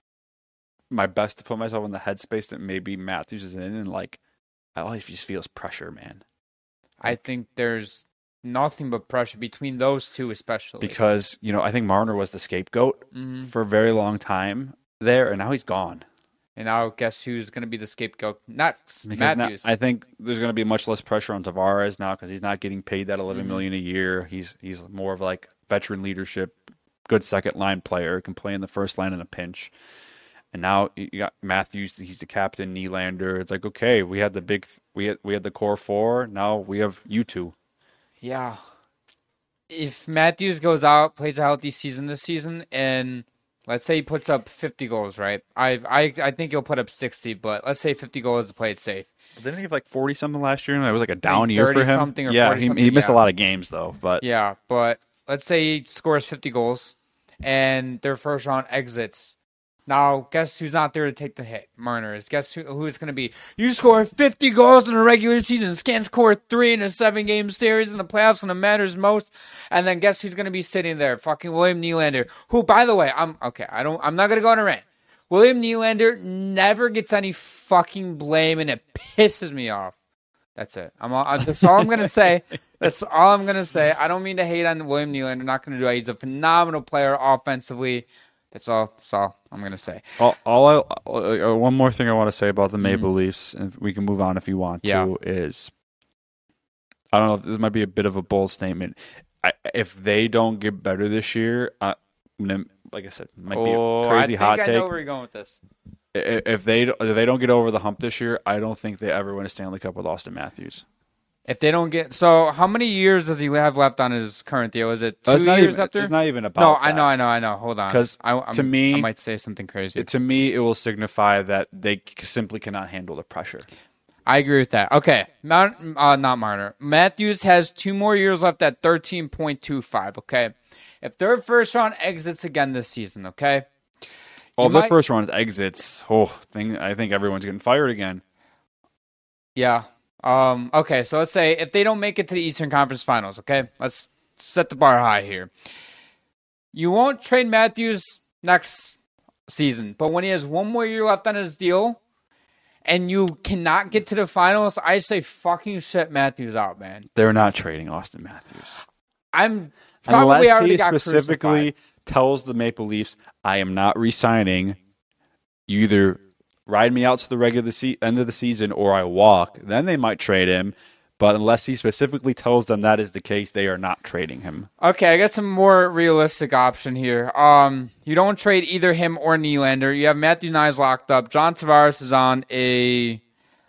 my best to put myself in the headspace that maybe Matthews is in, and all he just feels pressure, man. I think there's nothing but pressure between those two, especially because I think Marner was the scapegoat for a very long time there, and now he's gone. And now guess who's going to be the scapegoat? Not Because now, Matthews. I think there's going to be much less pressure on Tavares now because he's not getting paid that $11 million a year. He's more of like veteran leadership, good second line player, can play in the first line in a pinch. And now you got Matthews. He's the captain. Nylander. It's like, okay, we had the core four. Now we have you two. Yeah. If Matthews goes out, plays a healthy season this season, and let's say he puts up 50 goals, right? I think he'll put up 60, but let's say 50 goals to play it safe. But didn't he have like 40 something last year? And it was like a down year for him. 30-something or yeah, 40-something, he missed a yeah. lot of games though. But Yeah, but let's say he scores 50 goals, and their first round exits. Now, guess who's not there to take the hit? Marner is. Guess who it's going to be? You score 50 goals in a regular season, can't score 3 in a 7-game series in the playoffs when it matters most, and then guess who's going to be sitting there? Fucking William Nylander, who, by the way, I'm not going to go on a rant. William Nylander never gets any fucking blame, and it pisses me off. That's it. That's all I'm going to say. That's all I'm going to say. I don't mean to hate on William Nylander. I'm not going to do it. He's a phenomenal player offensively. That's all I'm going to say. One more thing I want to say about the Maple Leafs, and we can move on if you want to, is I don't know if this might be a bit of a bold statement. If they don't get better this year, like I said, it might be a crazy hot take. I know where you're going with this. If they don't get over the hump this year, I don't think they ever win a Stanley Cup with Austin Matthews. If they don't get... So, how many years does he have left on his current deal? Is it 2 years after? It's not even about that. I know. Hold on. Because to me... I might say something crazy. To me, it will signify that they simply cannot handle the pressure. I agree with that. Okay. Not Marner. Matthews has 2 more years left at 13.25, okay? If their first round exits again this season, okay? Well, if the first round exits, I think everyone's getting fired again. Yeah. Okay, so let's say if they don't make it to the Eastern Conference Finals, okay? Let's set the bar high here. You won't trade Matthews next season, but when he has 1 more year left on his deal and you cannot get to the finals, I say fucking shit Matthews out, man. They're not trading Austin Matthews. I'm probably Unless already he got specifically crucified. tells the Maple Leafs, I am not re-signing. You either ride me out to the end of the season or I walk, then they might trade him. But unless he specifically tells them that is the case, they are not trading him. Okay, I got some more realistic option here. You don't trade either him or Nylander. You have Matthew Knies locked up. John Tavares is on a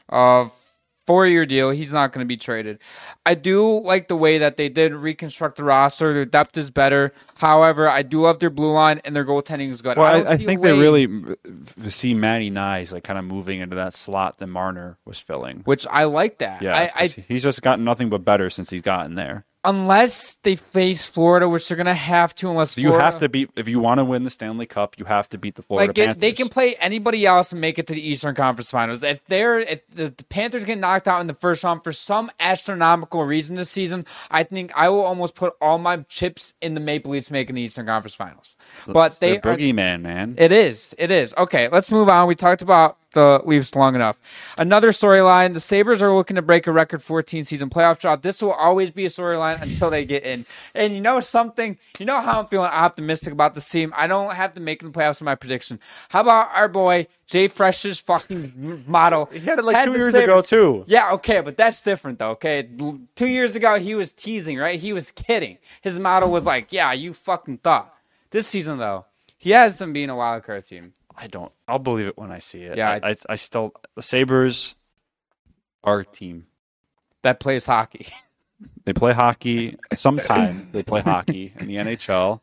4-year deal. He's not going to be traded. I do like the way that they did reconstruct the roster. Their depth is better. However, I do love their blue line and their goaltending is good. Well, I think they really see Matty Knies like kind of moving into that slot that Marner was filling. Which I like that. Yeah, he's just gotten nothing but better since he's gotten there. Unless they face Florida, which they're going to have to, You have to beat, if you want to win the Stanley Cup, you have to beat the Florida Panthers. They can play anybody else and make it to the Eastern Conference Finals. If the Panthers get knocked out in the first round for some astronomical reason this season, I think I will almost put all my chips in the Maple Leafs making the Eastern Conference Finals. But they're boogeyman, man. It is. Okay, let's move on. We talked about the Leafs long enough. Another storyline, the Sabres are looking to break a record 14-season playoff drought. This will always be a storyline until they get in. And you know something? You know how I'm feeling optimistic about this team? I don't have to make the playoffs in my prediction. How about our boy, Jay Fresh's fucking motto? He had it like 2 years ago, too. Yeah, okay, but that's different, though, okay? 2 years ago, he was teasing, right? He was kidding. His motto was like, yeah, you fucking thought. This season, though, he has them being a wild card team. I'll believe it when I see it. Yeah, I still, the Sabres are a team that plays hockey. They play hockey. Sometime they play hockey in the NHL.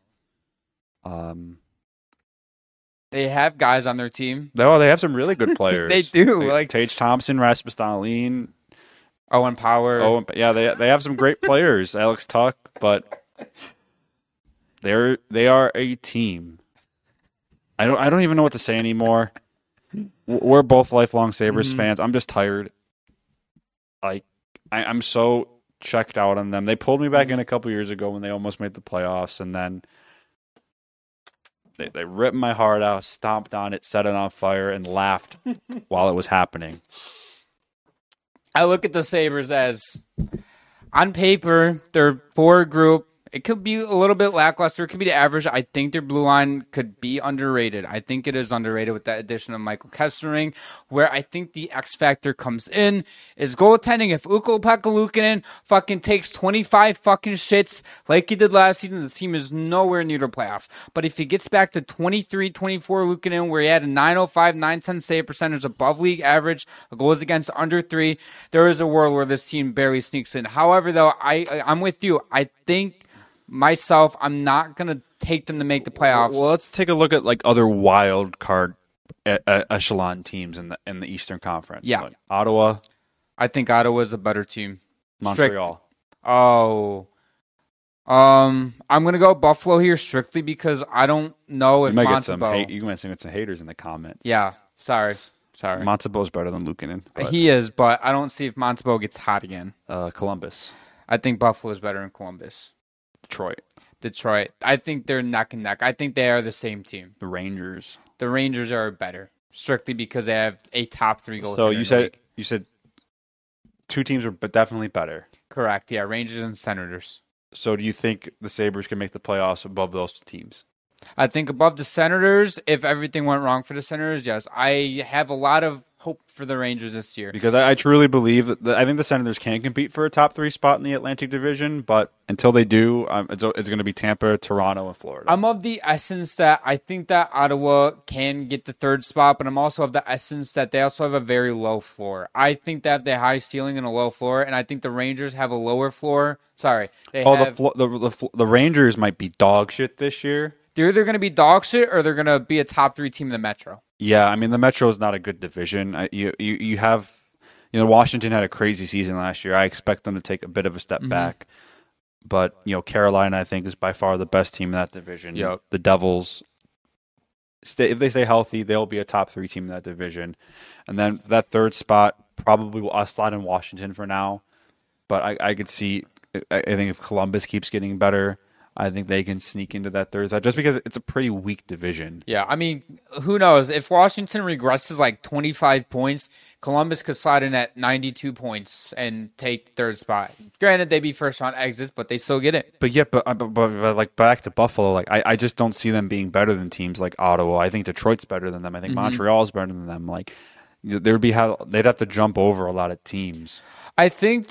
They have guys on their team. They have some really good players. They do. Like Tage Thompson, Rasmus Dahlin, Owen Power. They have some great players. Alex Tuch, but they are a team. I don't even know what to say anymore. We're both lifelong Sabres fans. I'm just tired. I'm so checked out on them. They pulled me back in a couple years ago when they almost made the playoffs, and then they ripped my heart out, stomped on it, set it on fire, and laughed while it was happening. I look at the Sabres as, on paper, they're forward group It could be a little bit lackluster. It could be the average. I think their blue line could be underrated. I think it is underrated with that addition of Michael Kessering. Where I think the X factor comes in is goaltending. If Ukko-Pekka Luukkonen fucking takes 25 fucking shits like he did last season, the team is nowhere near the playoffs. But if he gets back to 23-24 Luukkonen, where he had a 905, 910 save percentage above league average, goals against under 3, there is a world where this team barely sneaks in. However, though, I'm with you. I think myself, I'm not going to take them to make the playoffs. Well, let's take a look at like other wild card echelon teams in the Eastern Conference. Yeah. Like Ottawa. I think Ottawa's a better team. Montreal. I'm going to go Buffalo here strictly because I don't know if Montembeault... You might get some haters in the comments. Yeah, sorry. Montembeault's better than Luukkonen. He is, but I don't see if Montembeault gets hot again. Columbus. I think Buffalo is better than Columbus. Detroit. I think they're neck and neck. I think they are the same team. The Rangers. The Rangers are better, strictly because they have a top 3 goaltender. So you said two teams are definitely better. Correct. Yeah, Rangers and Senators. So do you think the Sabres can make the playoffs above those teams? I think above the Senators, if everything went wrong for the Senators, yes. I have a lot of hope for the Rangers this year. Because I truly believe that I think the Senators can compete for a top 3 spot in the Atlantic Division, but until they do, it's going to be Tampa, Toronto, and Florida. I'm of the essence that I think that Ottawa can get the 3rd spot, but I'm also of the essence that they also have a very low floor. I think they have the high ceiling and a low floor, and I think the Rangers have a lower floor. Sorry. The Rangers might be dog shit this year. They're either going to be dog shit or they're going to be a top 3 team in the Metro. Yeah, I mean the Metro is not a good division. You have, Washington had a crazy season last year. I expect them to take a bit of a step back, but Carolina I think is by far the best team in that division. Yep. The Devils, if they stay healthy, they'll be a top 3 team in that division, and then that 3rd spot probably will slide in Washington for now. But I could see. I think if Columbus keeps getting better, I think they can sneak into that 3rd spot just because it's a pretty weak division. Yeah, I mean, who knows? If Washington regresses like 25 points, Columbus could slide in at 92 points and take 3rd spot. Granted, they'd be first round exits, but they still get it. But like back to Buffalo, like I just don't see them being better than teams like Ottawa. I think Detroit's better than them. I think Montreal's better than them. Like they'd have to jump over a lot of teams. I think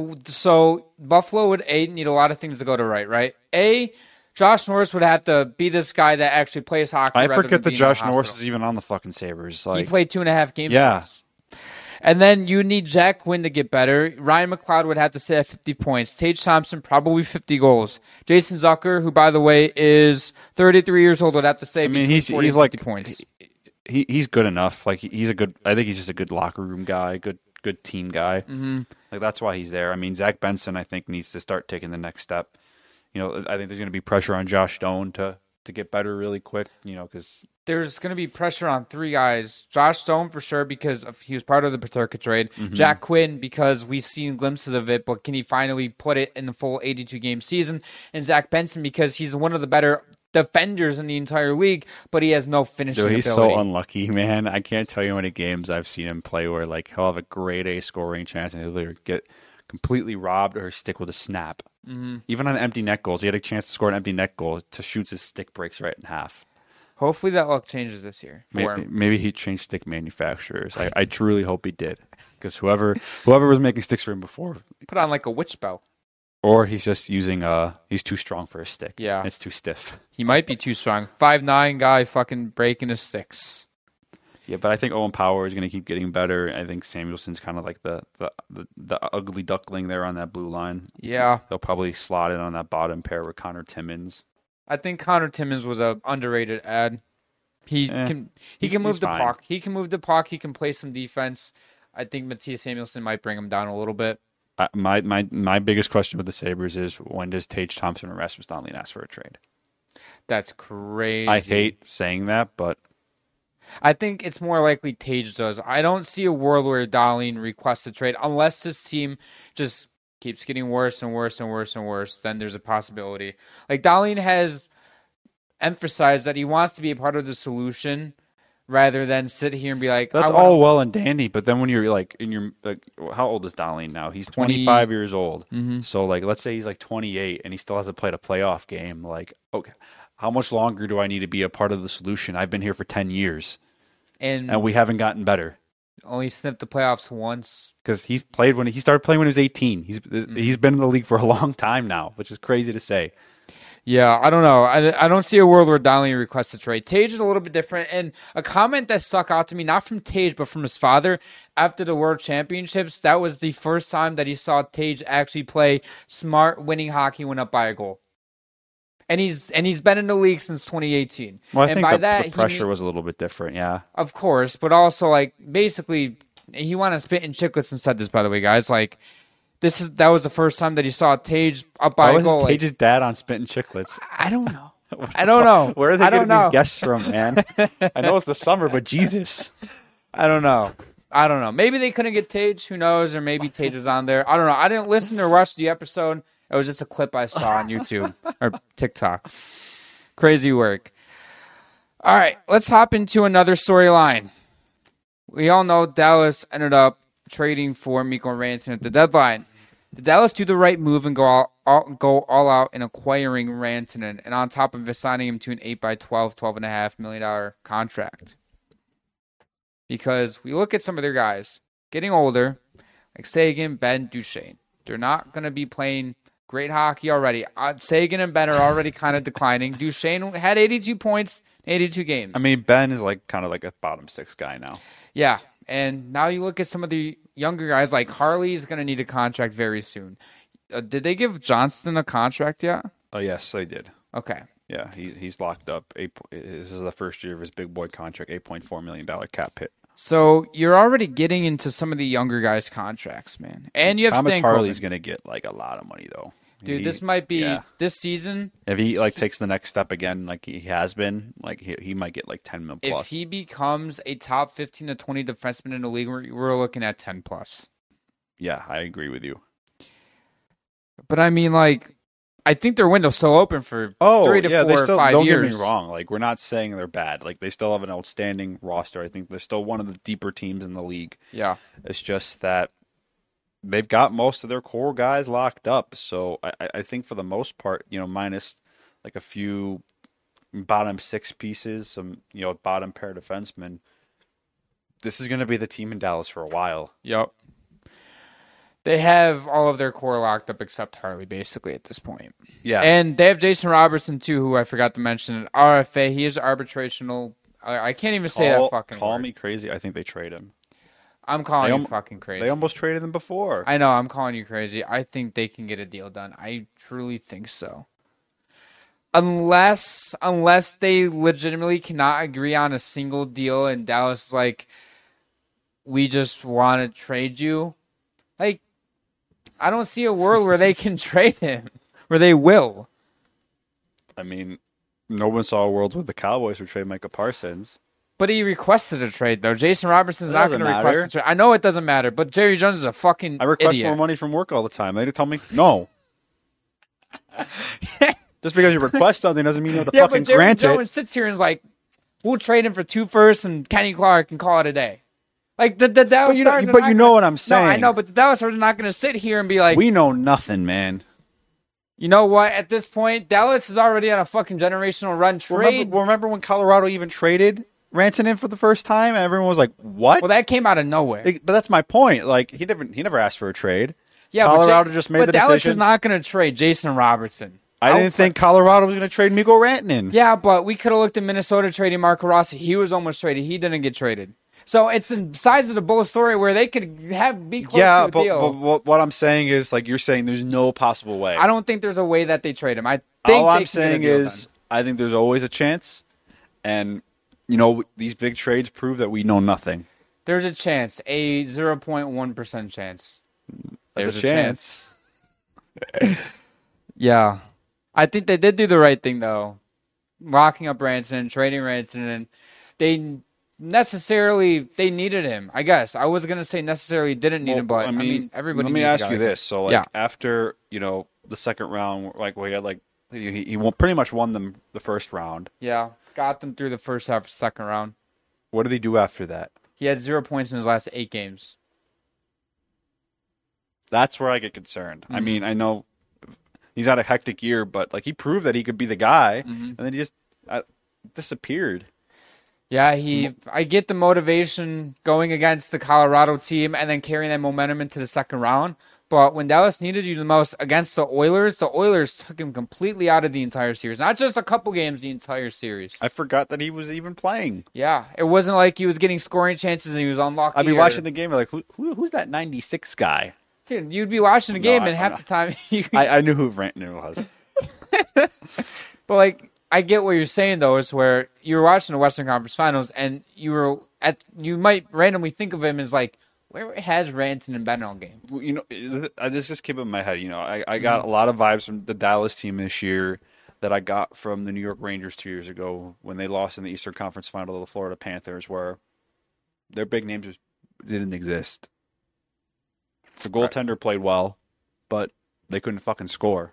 Buffalo would need a lot of things to go to right? Josh Norris would have to be this guy that actually plays hockey. I forget that Josh Norris is even on the fucking Sabres. He played 2.5 games. Yeah. And then you need Jack Quinn to get better. Ryan McLeod would have to stay at 50 points. Tage Thompson, probably 50 goals. Jason Zucker, who, by the way, is 33 years old, would have to stay between 40 and 50 points. He's good enough. Like I think he's just a good locker room guy, good team guy. Mm-hmm. Like that's why he's there. I mean, Zach Benson, I think, needs to start taking the next step. I think there's going to be pressure on Josh Stone to get better really quick. Because there's going to be pressure on 3 guys: Josh Stone for sure because he was part of the Peterka trade. Jack Quinn because we've seen glimpses of it, but can he finally put it in the full 82 game season? And Zach Benson because he's one of the better defenders in the entire league, but he has no finishing ability. He's so unlucky, man. I can't tell you how many games I've seen him play where like he'll have a grade A scoring chance and he'll either get completely robbed or stick with a snap. Even on empty net goals, he had a chance to score an empty net goal to shoot his stick breaks right in half. Hopefully that luck changes this year. Maybe he changed stick manufacturers. I truly hope he did because whoever was making sticks for him before put on like a witch belt. Or he's just using he's too strong for a stick. Yeah. It's too stiff. He might be too strong. 5'9" guy fucking breaking his sticks. Yeah, but I think Owen Power is going to keep getting better. I think Samuelson's kind of like the ugly duckling there on that blue line. Yeah. They'll probably slot it on that bottom pair with Connor Timmins. I think Connor Timmins was an underrated ad. He can move the puck. He can move the puck. He can play some defense. I think Matthias Samuelsson might bring him down a little bit. My biggest question with the Sabres is when does Tage Thompson or Rasmus Dahlin ask for a trade? That's crazy. I hate saying that, but I think it's more likely Tage does. I don't see a world where Dahlin requests a trade unless this team just keeps getting worse and worse and worse and worse. Then there's a possibility. Like Dahlin has emphasized that he wants to be a part of the solution. rather than sit here and be like, That's I wanna, all well and dandy, but then when you're like in your like, how old is Dahlin now? He's 25 years old. Mhm. So like, let's say he's like 28 and he still hasn't played a playoff game. Like, okay, how much longer do I need to be a part of the solution? I've been here for 10 years and we haven't gotten better only sniffed the playoffs once. because he started playing when he was 18. He's been in the league for a long time now, which is crazy to say. Yeah, I don't know. I don't see a world where Donnelly requests a trade. Tage is a little bit different. And a comment that stuck out to me, not from Tage, but from his father, after the World Championships, that was the first time that he saw Tage actually play smart, winning hockey when up by a goal. And he's been in the league since 2018. Well, I and think by the pressure was a little bit different, yeah. Of course, but also, like, basically, he wanted to spit in Chicklets and said this, by the way, guys. Like, that was the first time that he saw Tage up by a goal. Tage's dad on Spittin' Chicklets? I don't know. I don't know. Where are they getting these guests from, man? I know it's the summer, but Jesus. I don't know. Maybe they couldn't get Tage. Who knows? Or maybe Tage was on there. I don't know. I didn't listen or watch the episode. It was just a clip I saw on YouTube or TikTok. Crazy work. All right. Let's hop into another storyline. We all know Dallas ended up trading for Mikko Rantanen at the deadline. Did Dallas do the right move and go all out in acquiring Rantanen and on top of signing him to an 8x12, $12.5 million contract? Because we look at some of their guys getting older, like Sagan, Ben, Duchesne. They're not going to be playing great hockey already. Sagan and Ben are already kind of declining. Duchesne had 82 points, 82 games. I mean, Ben is kind of like a bottom six guy now. Yeah, and now you look at some of the younger guys, like Harley is going to need a contract very soon. Did they give Johnston a contract yet? Oh, yes, they did. Okay. Yeah, he's locked up. This is the first year of his big boy contract, $8.4 million cap hit. So you're already getting into some of the younger guys' contracts, man. And you have Thomas Stan Harley's Coleman. going to get a lot of money, though. Dude, this might be this season. If he takes the next step again, like he has been, he might get 10 mil plus. If he becomes a top 15 to 20 defenseman in the league, we're looking at 10 plus. Yeah, I agree with you. But I mean, I think their window's still open for 3 to 4 or 5 don't years. Get me wrong. We're not saying they're bad. They still have an outstanding roster. I think they're still one of the deeper teams in the league. Yeah. It's just that they've got most of their core guys locked up. So I think for the most part, minus a few bottom six pieces, some, bottom pair defensemen, this is going to be the team in Dallas for a while. Yep. They have all of their core locked up except Harley, basically, at this point. Yeah. And they have Jason Robertson, too, who I forgot to mention. RFA, he is arbitrational. I can't even say that fucking Call word. me crazy. I think they trade him. I'm calling you fucking crazy. They almost traded him before. I know, I'm calling you crazy. I think they can get a deal done. I truly think so. Unless they legitimately cannot agree on a single deal and Dallas is like, we just want to trade you. I don't see a world where they can trade him, where they will. I mean, no one saw a world where the Cowboys would trade Micah Parsons. But he requested a trade, though. Jason Robertson's not going to request a trade. I know it doesn't matter, but Jerry Jones is a fucking I request idiot. more money from work all the time. They tell me, no. Just because you request something doesn't mean you have to fucking but Jerry grant Jones sits here and is like, we'll trade him for 2 firsts and Kenny Clark and call it a day. The Dallas Stars but you know what I'm saying. No, I know, but the Dallas Stars are not going to sit here and be like, we know nothing, man. You know what? At this point, Dallas is already on a fucking generational run. Remember when Colorado even traded Rantanen for the first time, and everyone was like, "What?" Well, that came out of nowhere. But that's my point. He never asked for a trade. Yeah, Colorado just made the decision. But Dallas is not going to trade Jason Robertson. I didn't think Colorado was going to trade Mikko Rantanen. Yeah, but we could have looked at Minnesota trading Marco Rossi. He was almost traded. He didn't get traded. So it's the size of the bull story where they could be close to a deal. But what I'm saying is, you're saying there's no possible way. I don't think there's a way that they trade him. I think all I'm saying is, I think there's always a chance, and these big trades prove that we know nothing. There's a chance, a 0.1% chance. There's a chance. Yeah, I think they did do the right thing though, locking up Rantanen, trading Rantanen. They needed him, I guess. I was gonna say necessarily didn't need him, but I mean everybody. Let me ask you this: so after the second round, we had he pretty much won them the first round. Yeah, got them through the first half, second round. What did he do after that? He had 0 points in his last 8 games. That's where I get concerned. I mean, I know he's had a hectic year, but like he proved that he could be the guy, and then he just disappeared. Yeah, I get the motivation going against the Colorado team and then carrying that momentum into the second round. But when Dallas needed you the most against the Oilers took him completely out of the entire series. Not just a couple games, the entire series. I forgot that he was even playing. Yeah, it wasn't like he was getting scoring chances and he was unlucky. I'd be watching the game like, who's that 96 guy? Dude, you'd be watching the game and half the time I knew who Rantanen was. But like, I get what you're saying though, is where you were watching the Western Conference Finals and you might randomly think of him as like, where has Rantanen been all game? Well, you know, this just came in my head. You know, I got a lot of vibes from the Dallas team this year that I got from the New York Rangers 2 years ago when they lost in the Eastern Conference Final to the Florida Panthers, where their big names just didn't exist. The goaltender played well, but they couldn't fucking score.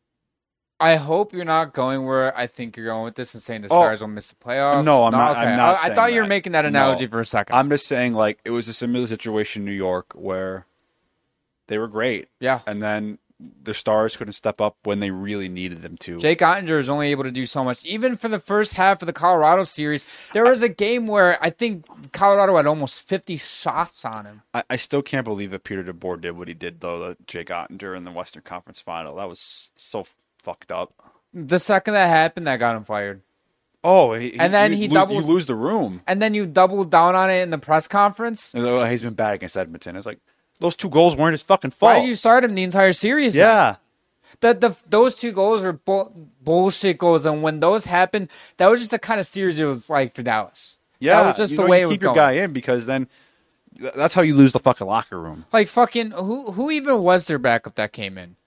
I hope you're not going where I think you're going with this and saying the Stars will miss the playoffs. No, I'm not. Okay. I'm not. I thought you were making that analogy for a second. I'm just saying, like, it was a similar situation in New York where they were great. Yeah. And then the Stars couldn't step up when they really needed them to. Jake Ottinger is only able to do so much. Even for the first half of the Colorado series, there was a game where I think Colorado had almost 50 shots on him. I still can't believe that Peter DeBoer did what he did, though, to Jake Ottinger in the Western Conference Final. That was so fucked up. The second that happened, that got him fired. Oh, you lose the room. And then you doubled down on it in the press conference. He's been bad against Edmonton. It's like, those 2 goals weren't his fucking fault. Why did you start him the entire series? Yeah. Those 2 goals were bullshit goals, and when those happened, that was just the kind of series it was like for Dallas. Yeah, that was just the way it was keep your going. guy in because then that's how you lose the fucking locker room. Like fucking who even was their backup that came in?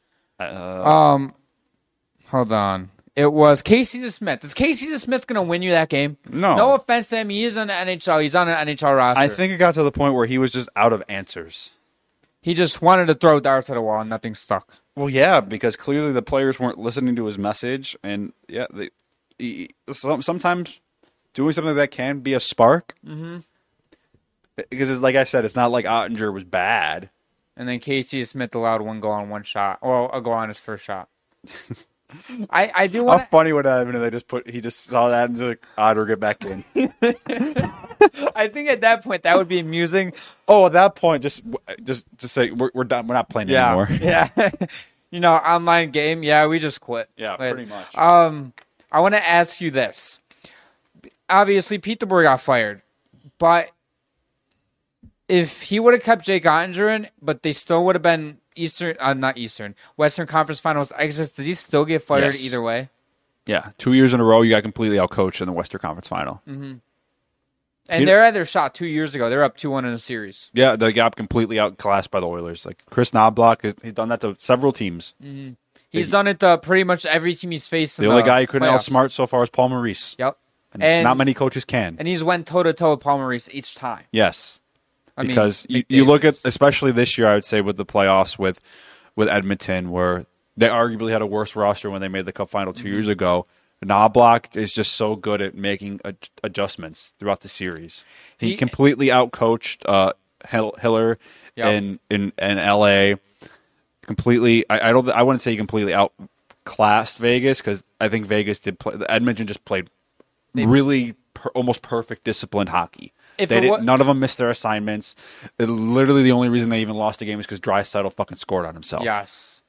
Hold on. It was Casey DeSmith. Is Casey DeSmith going to win you that game? No. No offense to him. He is on the NHL. He's on an NHL roster. I think it got to the point where he was just out of answers. He just wanted to throw darts at a wall and nothing stuck. Well, yeah, because clearly the players weren't listening to his message. And, yeah, sometimes doing something that can be a spark. Mm-hmm. Because, like I said, it's not like Ottinger was bad. And then Casey DeSmith allowed 1 goal on 1 shot. Well, a goal on his first shot. I do want. How funny would that have been if he just saw that and was like, Otter, get back in. I think at that point that would be amusing. Oh, at that point, just say we're done. We're not playing anymore. Yeah. Online game. Yeah, we just quit. Yeah, pretty much. I want to ask you this. Obviously, Pete DeBoer got fired, but if he would have kept Jake Ottinger in, but they still would have been Western Conference Finals exits, did he still get fired either way? Yeah, 2 years in a row, you got completely outcoached in the Western Conference Final. Mm-hmm. And they're at their shot 2 years ago. They're up 2-1 in the series. Yeah, they got completely outclassed by the Oilers. Like Chris Knobloch, he's done that to several teams. Mm-hmm. He's done it to pretty much every team he's faced. The only guy who couldn't outsmart so far is Paul Maurice. Yep. And not many coaches can. And he's went toe-to-toe with Paul Maurice each time. Yes. Because you look at, especially this year, I would say with the playoffs with Edmonton, where they arguably had a worse roster when they made the Cup final 2 years ago. Knobloch is just so good at making adjustments throughout the series. He completely outcoached Hiller in LA. Completely, I wouldn't say he completely outclassed Vegas because I think Vegas did play. Edmonton just played really almost perfect disciplined hockey. None of them missed their assignments. Literally, the only reason they even lost a game is because Draisaitl fucking scored on himself. Yes.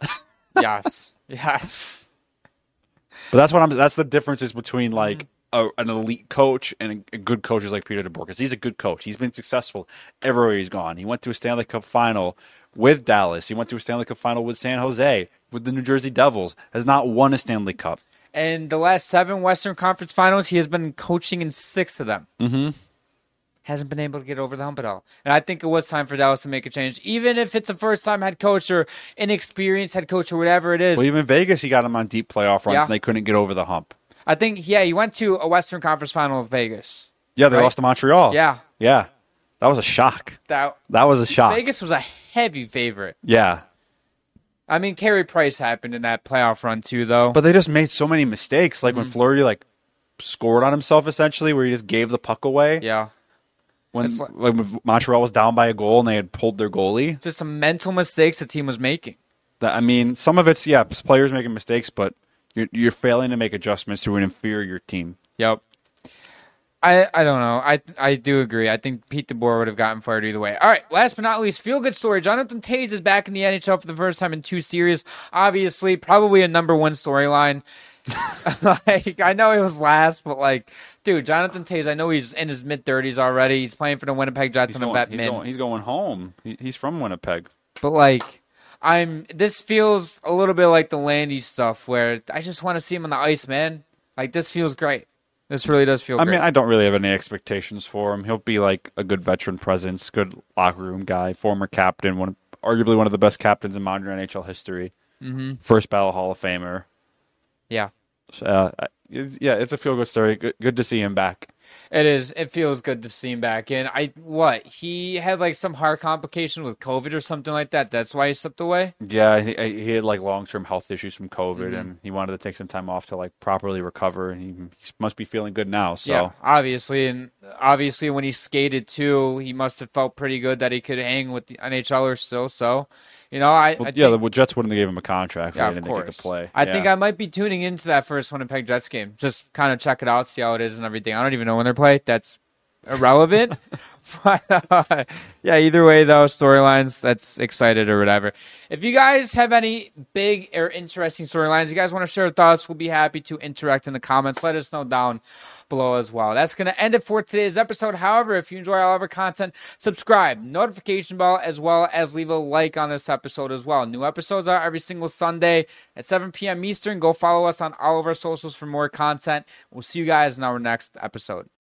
But that's the differences between like an elite coach and a good coach is like Peter DeBoer, because he's a good coach. He's been successful everywhere he's gone. He went to a Stanley Cup final with Dallas. He went to a Stanley Cup final with San Jose, with the New Jersey Devils. Has not won a Stanley Cup. And the last 7 Western Conference Finals, he has been coaching in 6 of them. Mm-hmm. Hasn't been able to get over the hump at all. And I think it was time for Dallas to make a change. Even if it's a first-time head coach or inexperienced head coach or whatever it is. Well, even Vegas, he got him on deep playoff runs, and they couldn't get over the hump. I think, he went to a Western Conference Final with Vegas. Yeah, they lost to Montreal. Yeah. That was a shock. That was a shock. Vegas was a heavy favorite. Yeah. I mean, Carey Price happened in that playoff run too, though. But they just made so many mistakes. Like when Fleury scored on himself, essentially, where he just gave the puck away. Yeah. when It's like- Montreal was down by a goal and they had pulled their goalie. Just some mental mistakes the team was making. I mean, some of it's players making mistakes, but you're failing to make adjustments to an inferior team. Yep. I don't know. I do agree. I think Pete DeBoer would have gotten fired either way. All right, last but not least, feel-good story. Jonathan Toews is back in the NHL for the first time in 2 series. Obviously, probably a number 1 storyline. Like, I know he was last, but like, dude, Jonathan Toews, I know he's in his mid-30s already. He's playing for the Winnipeg Jets on a vet min. He's going home. He's from Winnipeg. But like, this feels a little bit like the Landy stuff where I just want to see him on the ice, man. Like, this feels great. This really does feel great. I mean, I don't really have any expectations for him. He'll be like a good veteran presence, good locker room guy, former captain, arguably one of the best captains in modern NHL history. Mm-hmm. First ballot Hall of Famer. Yeah. It's a feel-good story. Good to see him back. It is. It feels good to see him back in. He had like some heart complication with COVID or something like that. That's why he slipped away. Yeah, he had like long-term health issues from COVID, and he wanted to take some time off to like properly recover. And he must be feeling good now. So yeah, obviously when he skated too, he must have felt pretty good that he could hang with the NHLers still. So, I think, the Jets wouldn't have gave him a contract. Yeah, They didn't think he could play. I think I might be tuning into that first Winnipeg Jets game. Just kind of check it out, see how it is and everything. I don't even know when they're playing. That's irrelevant. But, either way, though, storylines, that's excited or whatever. If you guys have any big or interesting storylines you guys want to share with us, we'll be happy to interact in the comments. Let us know down below as well. That's going to end it for today's episode. However, if you enjoy all of our content, subscribe, notification bell, as well as leave a like on this episode as well. New episodes are every single Sunday at 7 p.m. Eastern. Go follow us on all of our socials for more content. We'll see you guys in our next episode.